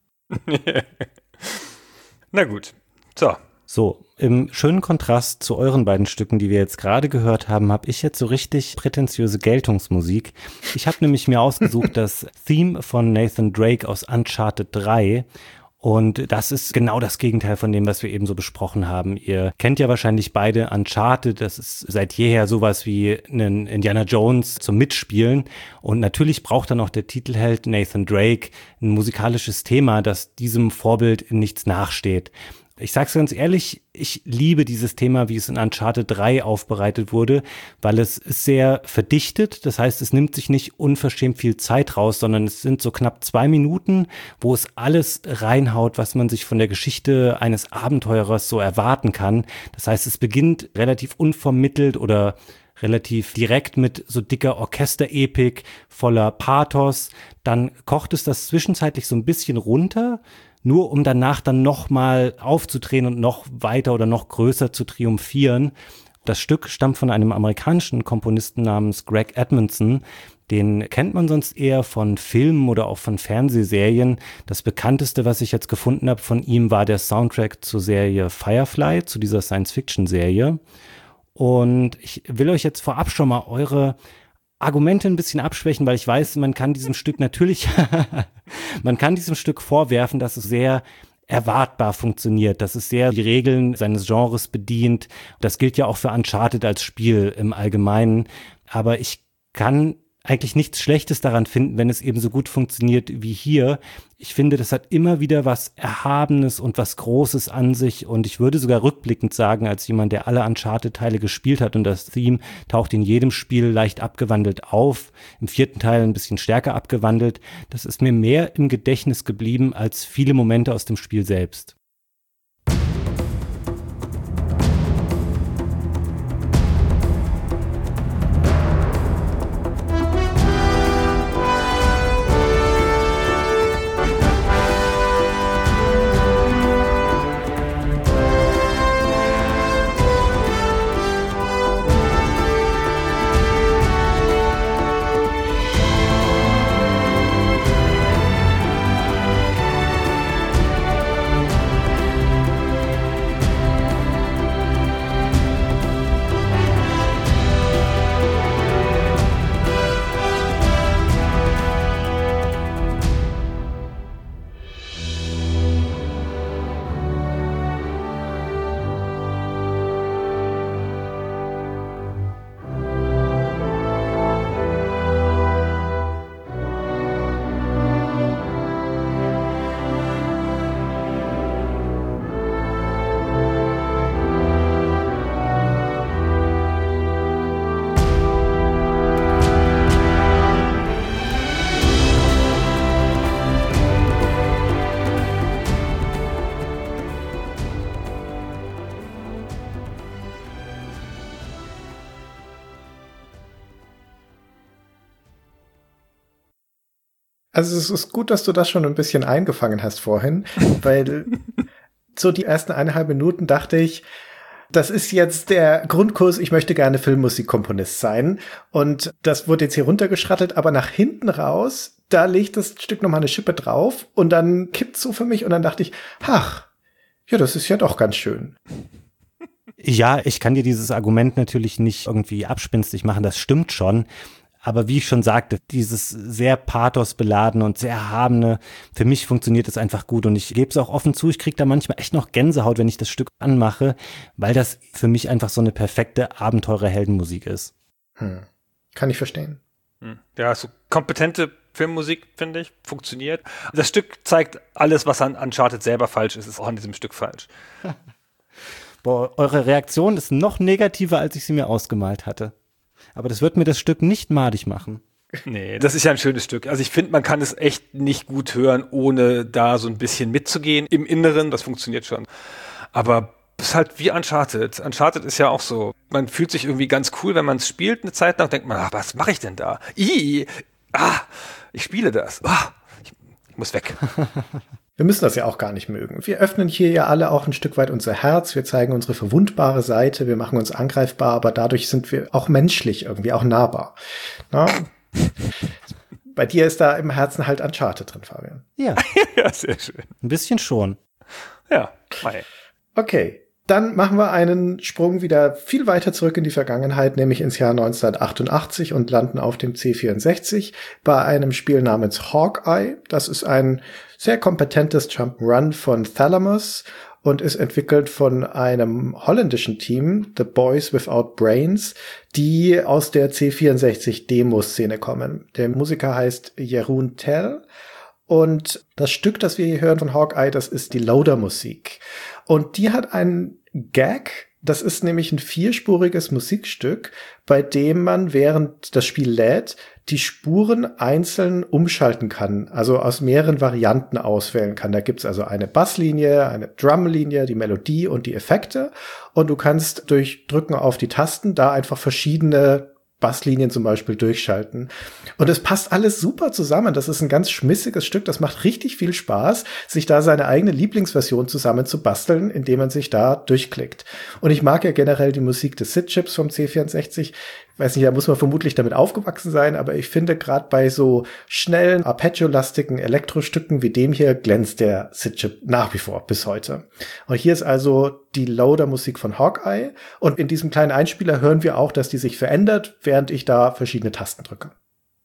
Na gut, so. So, im schönen Kontrast zu euren beiden Stücken, die wir jetzt gerade gehört haben, habe ich jetzt so richtig prätentiöse Geltungsmusik. Ich habe nämlich mir ausgesucht das Theme von Nathan Drake aus Uncharted 3. Und das ist genau das Gegenteil von dem, was wir eben so besprochen haben. Ihr kennt ja wahrscheinlich beide Uncharted. Das ist seit jeher sowas wie einen Indiana Jones zum Mitspielen. Und natürlich braucht dann auch der Titelheld Nathan Drake ein musikalisches Thema, das diesem Vorbild in nichts nachsteht. Ich sag's ganz ehrlich, ich liebe dieses Thema, wie es in Uncharted 3 aufbereitet wurde, weil es ist sehr verdichtet. Das heißt, es nimmt sich nicht unverschämt viel Zeit raus, sondern es sind so knapp 2 Minuten, wo es alles reinhaut, was man sich von der Geschichte eines Abenteurers so erwarten kann. Das heißt, es beginnt relativ unvermittelt oder relativ direkt mit so dicker Orchesterepik voller Pathos. Dann kocht es das zwischenzeitlich so ein bisschen runter, nur um danach dann nochmal aufzudrehen und noch weiter oder noch größer zu triumphieren. Das Stück stammt von einem amerikanischen Komponisten namens Greg Edmonson. Den kennt man sonst eher von Filmen oder auch von Fernsehserien. Das bekannteste, was ich jetzt gefunden habe von ihm, war der Soundtrack zur Serie Firefly, zu dieser Science-Fiction-Serie. Und ich will euch jetzt vorab schon mal eure Argumente ein bisschen abschwächen, weil ich weiß, man kann diesem Stück natürlich, man kann diesem Stück vorwerfen, dass es sehr erwartbar funktioniert, dass es sehr die Regeln seines Genres bedient. Das gilt ja auch für Uncharted als Spiel im Allgemeinen. Aber ich kann eigentlich nichts Schlechtes daran finden, wenn es eben so gut funktioniert wie hier. Ich finde, das hat immer wieder was Erhabenes und was Großes an sich und ich würde sogar rückblickend sagen, als jemand, der alle Uncharted-Teile gespielt hat und das Theme taucht in jedem Spiel leicht abgewandelt auf, im 4. Teil ein bisschen stärker abgewandelt. Das ist mir mehr im Gedächtnis geblieben als viele Momente aus dem Spiel selbst. Also es ist gut, dass du das schon ein bisschen eingefangen hast vorhin, weil so die ersten 1,5 Minuten dachte ich, das ist jetzt der Grundkurs, ich möchte gerne Filmmusikkomponist sein. Und das wurde jetzt hier runtergeschrattelt, aber nach hinten raus, da legt das Stück nochmal eine Schippe drauf und dann kippt's so für mich und dann dachte ich, ach, ja, das ist ja doch ganz schön. Ja, ich kann dir dieses Argument natürlich nicht irgendwie abspinstig machen, das stimmt schon. Aber wie ich schon sagte, dieses sehr pathosbeladene und sehr erhabene, für mich funktioniert es einfach gut. Und ich gebe es auch offen zu, ich kriege da manchmal echt noch Gänsehaut, wenn ich das Stück anmache, weil das für mich einfach so eine perfekte Abenteurer-Heldenmusik ist. Kann ich verstehen. Ja, so kompetente Filmmusik, finde ich, funktioniert. Das Stück zeigt alles, was an Uncharted selber falsch ist auch an diesem Stück falsch. Boah, eure Reaktion ist noch negativer, als ich sie mir ausgemalt hatte. Aber das wird mir das Stück nicht madig machen. Nee, das ist ja ein schönes Stück. Also ich finde, man kann es echt nicht gut hören, ohne da so ein bisschen mitzugehen. Im Inneren, das funktioniert schon. Aber es ist halt wie Uncharted. Uncharted ist ja auch so. Man fühlt sich irgendwie ganz cool, wenn man es spielt. Eine Zeit lang denkt man, ach, was mache ich denn da? Ich spiele das. Ich muss weg. Wir müssen das ja auch gar nicht mögen. Wir öffnen hier ja alle auch ein Stück weit unser Herz. Wir zeigen unsere verwundbare Seite. Wir machen uns angreifbar, aber dadurch sind wir auch menschlich irgendwie, auch nahbar. Na? Bei dir ist da im Herzen halt Uncharted drin, Fabian. Ja. Ja, sehr schön. Ein bisschen schon. Ja, mei. Okay. Dann machen wir einen Sprung wieder viel weiter zurück in die Vergangenheit, nämlich ins Jahr 1988 und landen auf dem C64 bei einem Spiel namens Hawkeye. Das ist ein sehr kompetentes Jump'n'Run von Thalamus und ist entwickelt von einem holländischen Team, The Boys Without Brains, die aus der C64-Demo-Szene kommen. Der Musiker heißt Jeroen Tel. Und das Stück, das wir hier hören von Hawkeye, das ist die Loader-Musik. Und die hat einen Gag, das ist nämlich ein 4-spuriges Musikstück, bei dem man, während das Spiel lädt, die Spuren einzeln umschalten kann, also aus mehreren Varianten auswählen kann. Da gibt's also eine Basslinie, eine Drumlinie, die Melodie und die Effekte. Und du kannst durch Drücken auf die Tasten da einfach verschiedene Basslinien zum Beispiel durchschalten. Und es passt alles super zusammen. Das ist ein ganz schmissiges Stück. Das macht richtig viel Spaß, sich da seine eigene Lieblingsversion zusammen zu basteln, indem man sich da durchklickt. Und ich mag ja generell die Musik des SID-Chips vom C64, weiß nicht, da muss man vermutlich damit aufgewachsen sein, aber ich finde gerade bei so schnellen, arpeggiolastigen Elektrostücken wie dem hier glänzt der SID-Chip nach wie vor bis heute. Und hier ist also die Loader-Musik von Hawkeye und in diesem kleinen Einspieler hören wir auch, dass die sich verändert, während ich da verschiedene Tasten drücke.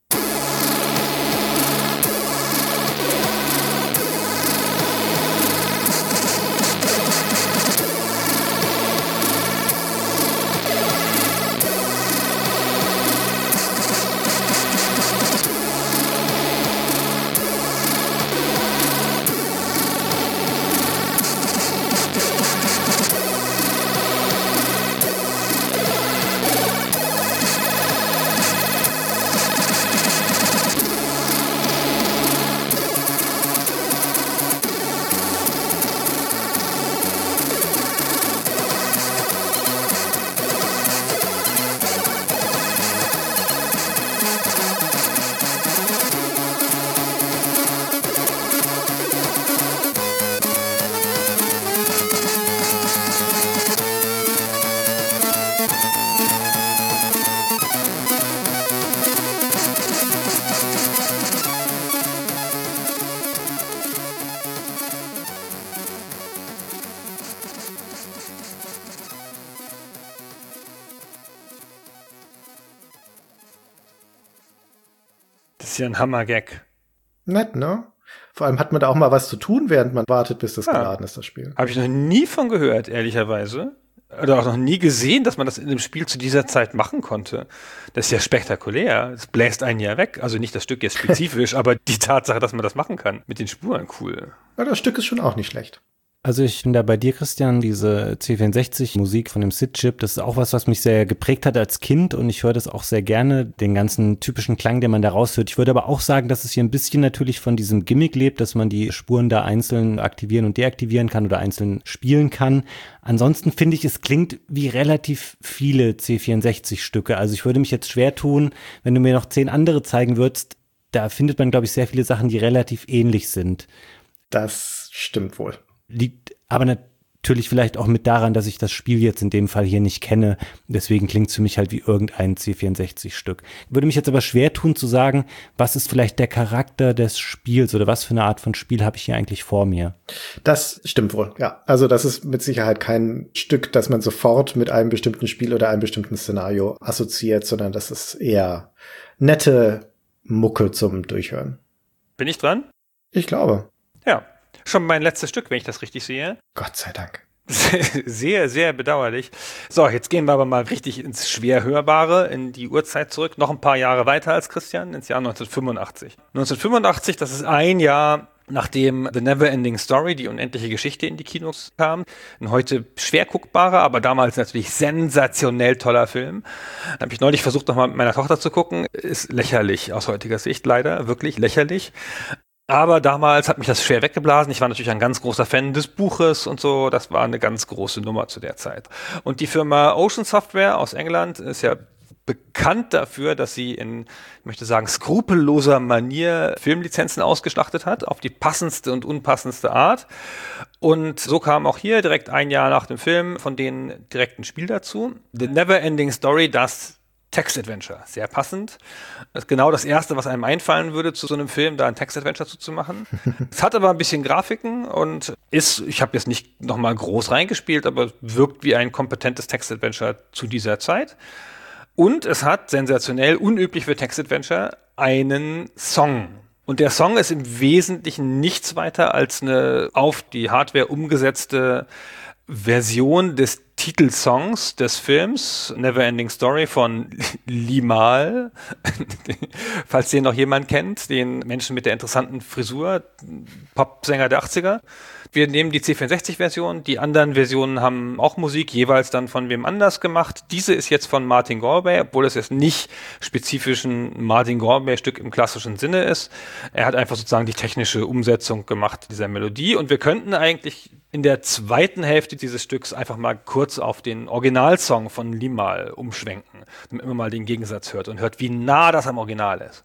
Das ist ja ein Hammer-Gag. Nett, ne? Vor allem hat man da auch mal was zu tun, während man wartet, bis das geladen ist, das Spiel. Habe ich noch nie von gehört, ehrlicherweise. Oder auch noch nie gesehen, dass man das in einem Spiel zu dieser Zeit machen konnte. Das ist ja spektakulär. Das bläst einen ja weg. Also nicht das Stück jetzt spezifisch, aber die Tatsache, dass man das machen kann. Mit den Spuren, cool. Ja, das Stück ist schon auch nicht schlecht. Also ich bin da bei dir, Christian, diese C64-Musik von dem SID-Chip, das ist auch was mich sehr geprägt hat als Kind und ich höre das auch sehr gerne, den ganzen typischen Klang, den man da raushört. Ich würde aber auch sagen, dass es hier ein bisschen natürlich von diesem Gimmick lebt, dass man die Spuren da einzeln aktivieren und deaktivieren kann oder einzeln spielen kann. Ansonsten finde ich, es klingt wie relativ viele C64-Stücke. Also ich würde mich jetzt schwer tun, wenn du mir noch 10 andere zeigen würdest, da findet man, glaube ich, sehr viele Sachen, die relativ ähnlich sind. Das stimmt wohl. Liegt aber natürlich vielleicht auch mit daran, dass ich das Spiel jetzt in dem Fall hier nicht kenne. Deswegen klingt es für mich halt wie irgendein C64-Stück. Würde mich jetzt aber schwer tun zu sagen, was ist vielleicht der Charakter des Spiels oder was für eine Art von Spiel habe ich hier eigentlich vor mir. Das stimmt wohl, ja. Also das ist mit Sicherheit kein Stück, das man sofort mit einem bestimmten Spiel oder einem bestimmten Szenario assoziiert, sondern das ist eher nette Mucke zum Durchhören. Bin ich dran? Ich glaube. Ja. Schon mein letztes Stück, wenn ich das richtig sehe. Gott sei Dank. Sehr, sehr bedauerlich. So, jetzt gehen wir aber mal richtig ins Schwerhörbare, in die Uhrzeit zurück. Noch ein paar Jahre weiter als Christian, ins Jahr 1985. 1985, das ist ein Jahr, nachdem The Neverending Story, die unendliche Geschichte, in die Kinos kam. Ein heute schwer guckbarer, aber damals natürlich sensationell toller Film. Da habe ich neulich versucht, nochmal mit meiner Tochter zu gucken. Ist lächerlich aus heutiger Sicht, leider. Wirklich lächerlich. Aber damals hat mich das schwer weggeblasen. Ich war natürlich ein ganz großer Fan des Buches und so. Das war eine ganz große Nummer zu der Zeit. Und die Firma Ocean Software aus England ist ja bekannt dafür, dass sie in, ich möchte sagen, skrupelloser Manier Filmlizenzen ausgeschlachtet hat, auf die passendste und unpassendste Art. Und so kam auch hier direkt ein Jahr nach dem Film von denen direkt ein Spiel dazu. The Neverending Story, das Text-Adventure, sehr passend. Das ist genau das Erste, was einem einfallen würde, zu so einem Film, da ein Text-Adventure zu machen. Es hat aber ein bisschen Grafiken und ist, ich habe jetzt nicht nochmal groß reingespielt, aber wirkt wie ein kompetentes Text-Adventure zu dieser Zeit. Und es hat, sensationell, unüblich für Text-Adventure, einen Song. Und der Song ist im Wesentlichen nichts weiter als eine auf die Hardware umgesetzte Version des Titelsongs des Films Neverending Story von Limahl, falls den noch jemand kennt, den Menschen mit der interessanten Frisur, Popsänger der 80er. Wir nehmen die C64-Version, die anderen Versionen haben auch Musik, jeweils dann von wem anders gemacht. Diese ist jetzt von Martin Galway, obwohl es jetzt nicht spezifisch ein Martin Galway-Stück im klassischen Sinne ist. Er hat einfach sozusagen die technische Umsetzung gemacht dieser Melodie und wir könnten eigentlich in der zweiten Hälfte dieses Stücks einfach mal kurz auf den Originalsong von Limahl umschwenken, damit man mal den Gegensatz hört und hört, wie nah das am Original ist.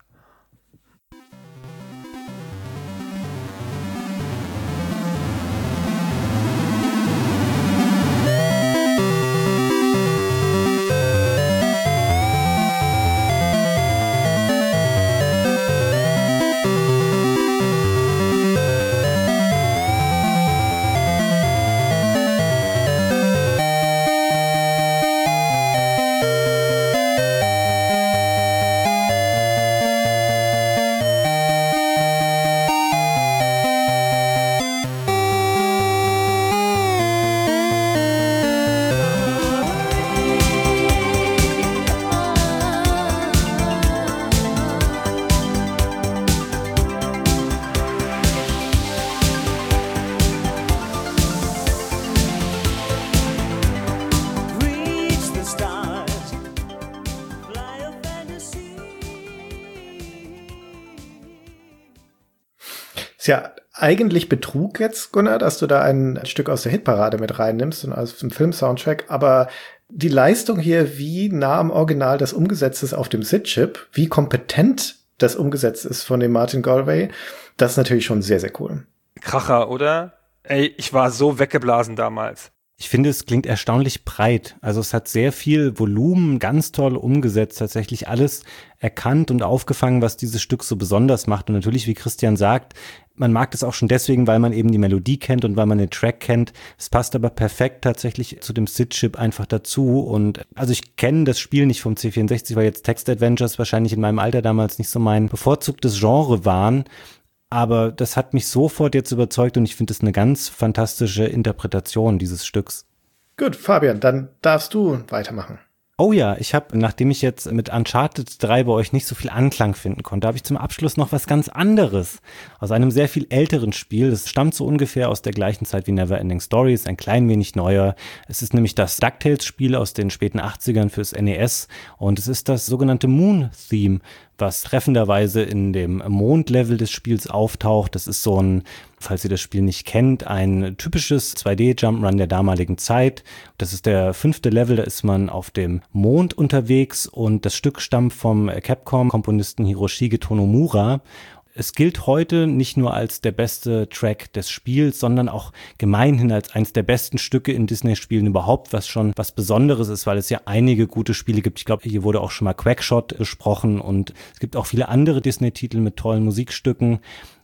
Ist ja eigentlich Betrug jetzt, Gunnar, dass du da ein Stück aus der Hitparade mit reinnimmst und aus dem Film-Soundtrack, aber die Leistung hier, wie nah am Original das umgesetzt ist auf dem SID-Chip, wie kompetent das umgesetzt ist von dem Martin Galway, das ist natürlich schon sehr, sehr cool. Kracher, oder? Ey, ich war so weggeblasen damals. Ich finde, es klingt erstaunlich breit. Also es hat sehr viel Volumen, ganz toll umgesetzt, tatsächlich alles erkannt und aufgefangen, was dieses Stück so besonders macht. Und natürlich, wie Christian sagt, man mag das auch schon deswegen, weil man eben die Melodie kennt und weil man den Track kennt. Es passt aber perfekt tatsächlich zu dem SID-Chip einfach dazu. Und also ich kenne das Spiel nicht vom C64, weil jetzt Text-Adventures wahrscheinlich in meinem Alter damals nicht so mein bevorzugtes Genre waren. Aber das hat mich sofort jetzt überzeugt und ich finde es eine ganz fantastische Interpretation dieses Stücks. Gut, Fabian, dann darfst du weitermachen. Oh ja, ich habe, nachdem ich jetzt mit Uncharted 3 bei euch nicht so viel Anklang finden konnte, habe ich zum Abschluss noch was ganz anderes aus einem sehr viel älteren Spiel. Das stammt so ungefähr aus der gleichen Zeit wie Neverending Story, ist ein klein wenig neuer. Es ist nämlich das DuckTales-Spiel aus den späten 80ern fürs NES und es ist das sogenannte Moon-Theme, was treffenderweise in dem Mondlevel des Spiels auftaucht. Das ist so ein, falls ihr das Spiel nicht kennt, ein typisches 2D-Jump'n'Run der damaligen Zeit. Das ist der 5. Level, da ist man auf dem Mond unterwegs und das Stück stammt vom Capcom-Komponisten Hiroshige Tonomura. Es gilt heute nicht nur als der beste Track des Spiels, sondern auch gemeinhin als eines der besten Stücke in Disney-Spielen überhaupt, was schon was Besonderes ist, weil es ja einige gute Spiele gibt. Ich glaube, hier wurde auch schon mal Quackshot besprochen und es gibt auch viele andere Disney-Titel mit tollen Musikstücken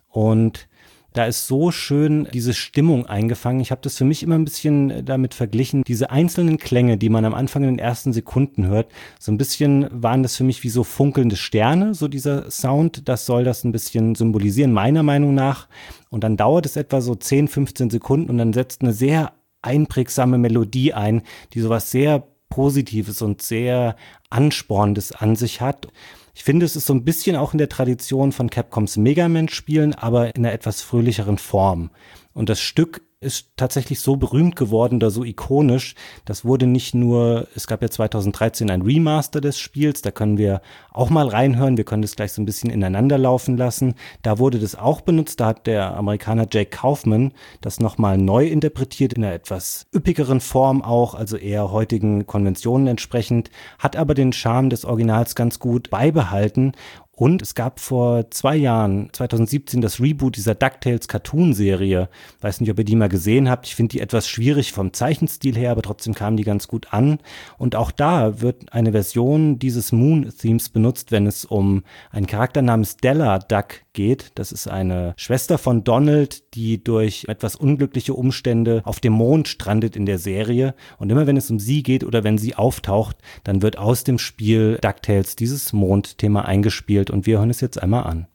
und da ist so schön diese Stimmung eingefangen. Ich habe das für mich immer ein bisschen damit verglichen. Diese einzelnen Klänge, die man am Anfang in den ersten Sekunden hört, so ein bisschen waren das für mich wie so funkelnde Sterne, so dieser Sound. Das soll das ein bisschen symbolisieren, meiner Meinung nach. Und dann dauert es etwa so 10, 15 Sekunden und dann setzt eine sehr einprägsame Melodie ein, die sowas sehr Positives und sehr Anspornendes an sich hat. Ich finde, es ist so ein bisschen auch in der Tradition von Capcoms Mega Man-Spielen, aber in einer etwas fröhlicheren Form. Und das Stück ist tatsächlich so berühmt geworden oder so ikonisch. Das wurde nicht nur, es gab ja 2013 ein Remaster des Spiels, da können wir auch mal reinhören, wir können das gleich so ein bisschen ineinander laufen lassen. Da wurde das auch benutzt, da hat der Amerikaner Jake Kaufman das nochmal neu interpretiert, in einer etwas üppigeren Form auch, also eher heutigen Konventionen entsprechend, hat aber den Charme des Originals ganz gut beibehalten. Und es gab vor 2 Jahren, 2017, das Reboot dieser DuckTales-Cartoon-Serie. Weiß nicht, ob ihr die mal gesehen habt. Ich finde die etwas schwierig vom Zeichenstil her, aber trotzdem kamen die ganz gut an. Und auch da wird eine Version dieses Moon-Themes benutzt, wenn es um einen Charakter namens Della Duck geht. Das ist eine Schwester von Donald, die durch etwas unglückliche Umstände auf dem Mond strandet in der Serie. Und immer wenn es um sie geht oder wenn sie auftaucht, dann wird aus dem Spiel DuckTales dieses Mondthema eingespielt. Und wir hören es jetzt einmal an.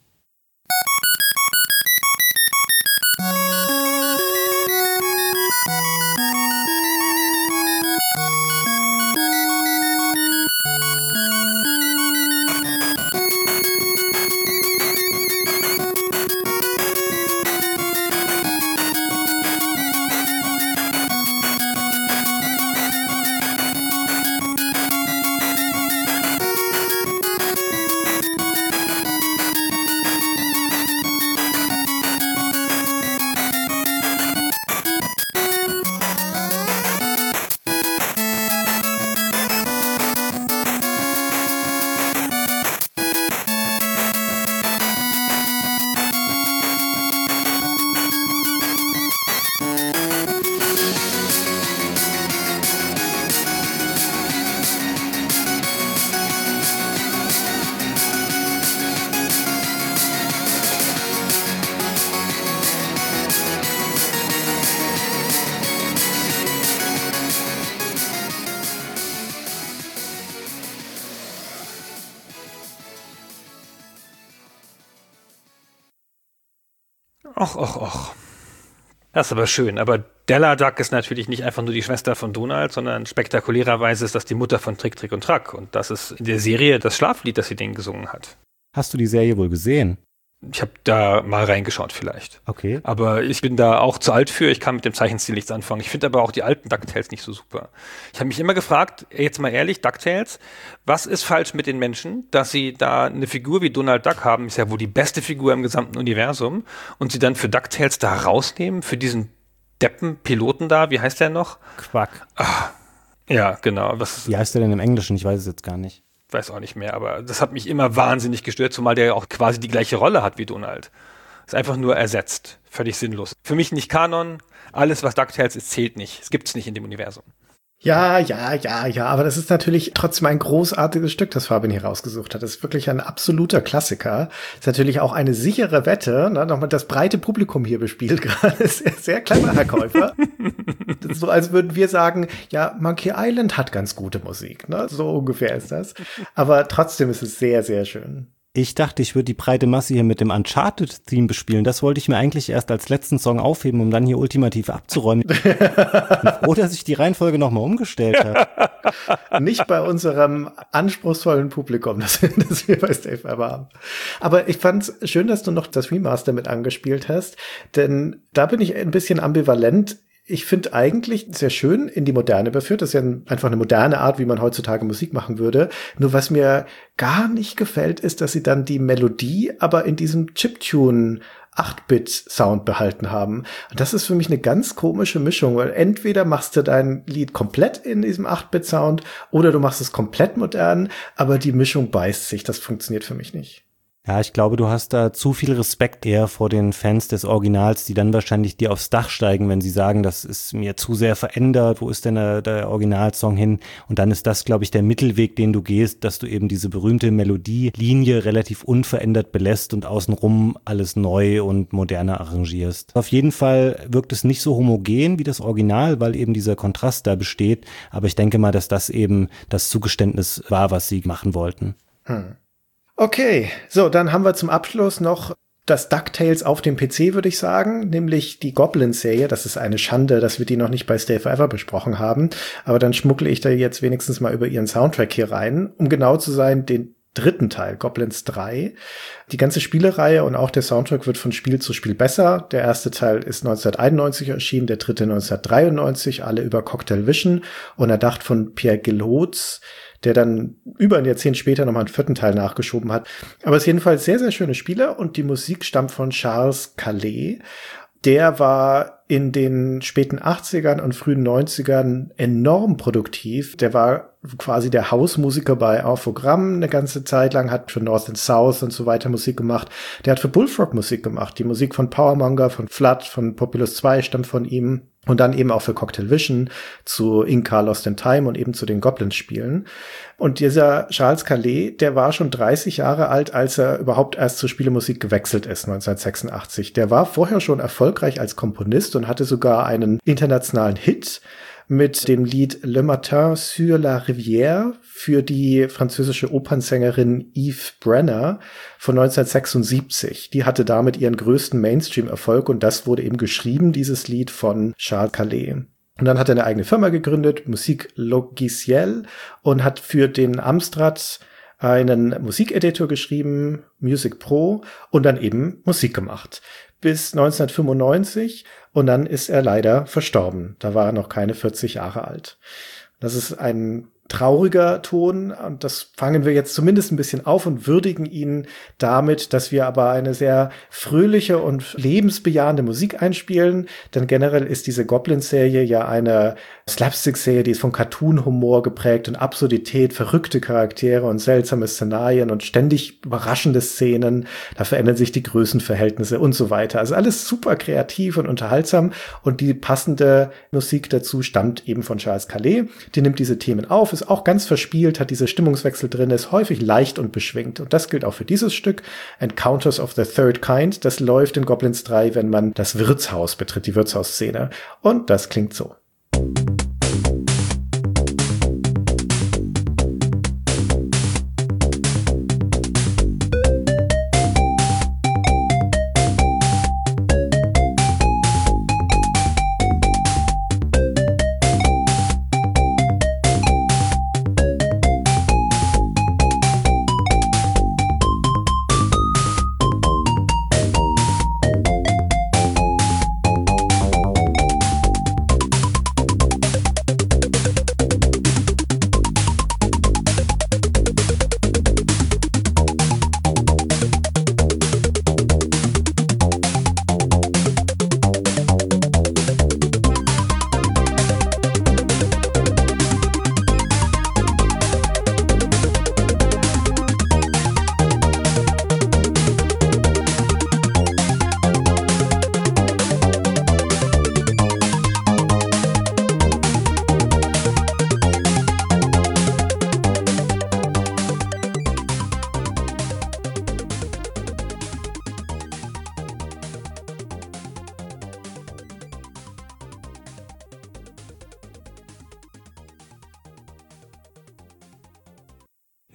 Och. Das ist aber schön. Aber Della Duck ist natürlich nicht einfach nur die Schwester von Donald, sondern spektakulärerweise ist das die Mutter von Trick, Trick und Track. Und das ist in der Serie das Schlaflied, das sie denen gesungen hat. Hast du die Serie wohl gesehen? Ich habe da mal reingeschaut vielleicht. Okay. Aber ich bin da auch zu alt für, ich kann mit dem Zeichenstil nichts anfangen. Ich finde aber auch die alten DuckTales nicht so super. Ich habe mich immer gefragt, jetzt mal ehrlich, DuckTales, was ist falsch mit den Menschen, dass sie da eine Figur wie Donald Duck haben, ist ja wohl die beste Figur im gesamten Universum, und sie dann für DuckTales da rausnehmen, für diesen Deppen-Piloten da, wie heißt der noch? Quack. Ja, genau. Wie heißt der denn im Englischen? Ich weiß es jetzt gar nicht. Weiß auch nicht mehr, aber das hat mich immer wahnsinnig gestört, zumal der ja auch quasi die gleiche Rolle hat wie Donald. Ist einfach nur ersetzt. Völlig sinnlos. Für mich nicht Kanon. Alles, was DuckTales ist, zählt nicht. Es gibt's nicht in dem Universum. Ja, aber das ist natürlich trotzdem ein großartiges Stück, das Fabian hier rausgesucht hat. Das ist wirklich ein absoluter Klassiker. Ist natürlich auch eine sichere Wette, ne? Nochmal das breite Publikum hier bespielt gerade. Sehr, sehr clever, Herr Käufer. Das ist so, als würden wir sagen, ja, Monkey Island hat ganz gute Musik, ne? So ungefähr ist das. Aber trotzdem ist es sehr, sehr schön. Ich dachte, ich würde die breite Masse hier mit dem Uncharted-Theme bespielen. Das wollte ich mir eigentlich erst als letzten Song aufheben, um dann hier ultimativ abzuräumen. Oder sich die Reihenfolge nochmal umgestellt hat. Nicht bei unserem anspruchsvollen Publikum, das wir bei Stay Forever haben. Aber ich fand's schön, dass du noch das Remaster mit angespielt hast, denn da bin ich ein bisschen ambivalent. Ich finde eigentlich sehr schön in die Moderne überführt. Das ist ja einfach eine moderne Art, wie man heutzutage Musik machen würde. Nur was mir gar nicht gefällt, ist, dass sie dann die Melodie aber in diesem Chiptune 8-Bit-Sound behalten haben. Und das ist für mich eine ganz komische Mischung, weil entweder machst du dein Lied komplett in diesem 8-Bit-Sound oder du machst es komplett modern, aber die Mischung beißt sich. Das funktioniert für mich nicht. Ja, ich glaube, du hast da zu viel Respekt eher vor den Fans des Originals, die dann wahrscheinlich dir aufs Dach steigen, wenn sie sagen, das ist mir zu sehr verändert, wo ist denn der Originalsong hin? Und dann ist das, glaube ich, der Mittelweg, den du gehst, dass du eben diese berühmte Melodielinie relativ unverändert belässt und außenrum alles neu und moderner arrangierst. Auf jeden Fall wirkt es nicht so homogen wie das Original, weil eben dieser Kontrast da besteht. Aber ich denke mal, dass das eben das Zugeständnis war, was sie machen wollten. Okay, so, dann haben wir zum Abschluss noch das DuckTales auf dem PC, würde ich sagen, nämlich die Goblin-Serie. Das ist eine Schande, dass wir die noch nicht bei Stay Forever besprochen haben. Aber dann schmuggle ich da jetzt wenigstens mal über ihren Soundtrack hier rein. Um genau zu sein, den dritten Teil, Goblins 3. Die ganze Spielereihe und auch der Soundtrack wird von Spiel zu Spiel besser. Der erste Teil ist 1991 erschienen, der dritte 1993, alle über Cocktail Vision und erdacht von Pierre Gilhoz, der dann über ein Jahrzehnt später nochmal einen vierten Teil nachgeschoben hat. Aber es ist jedenfalls sehr, sehr schöne Spiele und die Musik stammt von Charles Calais. Der war in den späten 80ern und frühen 90ern enorm produktiv. Der war quasi der Hausmusiker bei Infogramm eine ganze Zeit lang, hat für North and South und so weiter Musik gemacht. Der hat für Bullfrog Musik gemacht. Die Musik von Powermonger, von Flood, von Populous 2 stammt von ihm. Und dann eben auch für Cocktail Vision, zu Inca Lost in Time und eben zu den Goblins-Spielen. Und dieser Charles Calais, der war schon 30 Jahre alt, als er überhaupt erst zur Spielemusik gewechselt ist, 1986. Der war vorher schon erfolgreich als Komponist und hatte sogar einen internationalen Hit mit dem Lied Le Matin sur la Rivière für die französische Opernsängerin Yves Brenner von 1976. Die hatte damit ihren größten Mainstream-Erfolg und das wurde eben geschrieben, dieses Lied von Charles Calais. Und dann hat er eine eigene Firma gegründet, Musique Logiciel, und hat für den Amstrad einen Musikeditor geschrieben, Music Pro, und dann eben Musik gemacht. Bis 1995 und dann ist er leider verstorben. Da war er noch keine 40 Jahre alt. Das ist ein trauriger Ton und das fangen wir jetzt zumindest ein bisschen auf und würdigen ihn damit, dass wir aber eine sehr fröhliche und lebensbejahende Musik einspielen, denn generell ist diese Goblin-Serie ja eine Slapstick-Serie, die ist von Cartoon-Humor geprägt und Absurdität, verrückte Charaktere und seltsame Szenarien und ständig überraschende Szenen, da verändern sich die Größenverhältnisse und so weiter. Also alles super kreativ und unterhaltsam und die passende Musik dazu stammt eben von Charles Calais, die nimmt diese Themen auf, ist auch ganz verspielt, hat diese Stimmungswechsel drin, ist häufig leicht und beschwingt. Und das gilt auch für dieses Stück, Encounters of the Third Kind. Das läuft in Goblins 3, wenn man das Wirtshaus betritt, die Wirtshausszene. Und das klingt so.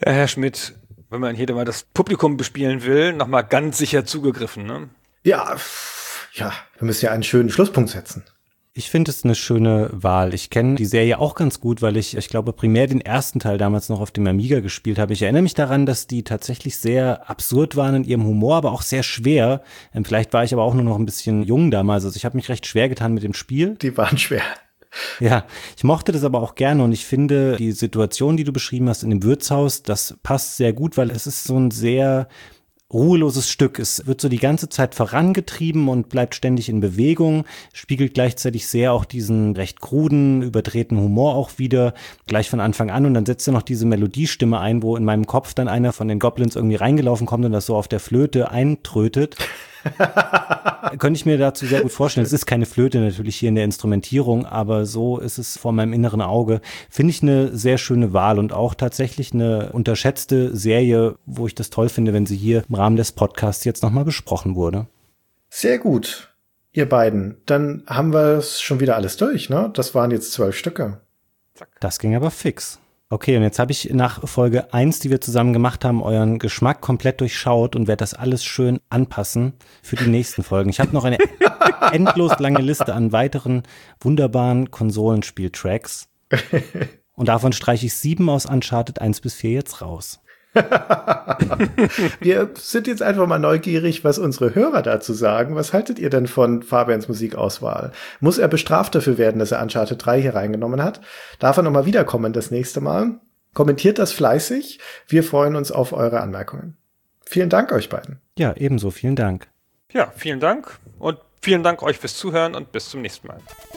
Ja, Herr Schmidt, wenn man hier mal das Publikum bespielen will, nochmal ganz sicher zugegriffen, ne? Ja, wir müssen ja einen schönen Schlusspunkt setzen. Ich finde es eine schöne Wahl. Ich kenne die Serie auch ganz gut, weil ich glaube, primär den ersten Teil damals noch auf dem Amiga gespielt habe. Ich erinnere mich daran, dass die tatsächlich sehr absurd waren in ihrem Humor, aber auch sehr schwer. Vielleicht war ich aber auch nur noch ein bisschen jung damals. Also ich habe mich recht schwer getan mit dem Spiel. Die waren schwer. Ja, ich mochte das aber auch gerne und ich finde, die Situation, die du beschrieben hast in dem Wirtshaus, das passt sehr gut, weil es ist so ein sehr ruheloses Stück. Es wird so die ganze Zeit vorangetrieben und bleibt ständig in Bewegung, spiegelt gleichzeitig sehr auch diesen recht kruden, überdrehten Humor auch wieder, gleich von Anfang an. Und dann setzt er noch diese Melodiestimme ein, wo in meinem Kopf dann einer von den Goblins irgendwie reingelaufen kommt und das so auf der Flöte eintrötet. Könnte ich mir dazu sehr gut vorstellen. Es ist keine Flöte natürlich hier in der Instrumentierung, aber so ist es vor meinem inneren Auge. Finde ich eine sehr schöne Wahl und auch tatsächlich eine unterschätzte Serie, wo ich das toll finde, wenn sie hier im Rahmen des Podcasts jetzt nochmal besprochen wurde. Sehr gut, ihr beiden. Dann haben wir es schon wieder alles durch, ne? Das waren jetzt 12 Stücke. Das ging aber fix. Okay, und jetzt habe ich nach Folge 1, die wir zusammen gemacht haben, euren Geschmack komplett durchschaut und werde das alles schön anpassen für die nächsten Folgen. Ich habe noch eine endlos lange Liste an weiteren wunderbaren Konsolenspieltracks. Und davon streiche ich 7 aus Uncharted 1 bis 4 jetzt raus. Wir sind jetzt einfach mal neugierig, was unsere Hörer dazu sagen. Was haltet ihr denn von Fabians Musikauswahl? Muss er bestraft dafür werden, dass er Uncharted 3 hier reingenommen hat? Darf er nochmal wiederkommen das nächste Mal? Kommentiert das fleißig. Wir freuen uns auf eure Anmerkungen. Vielen Dank euch beiden. Ja, ebenso. Vielen Dank. Ja, vielen Dank und vielen Dank euch fürs Zuhören und bis zum nächsten Mal.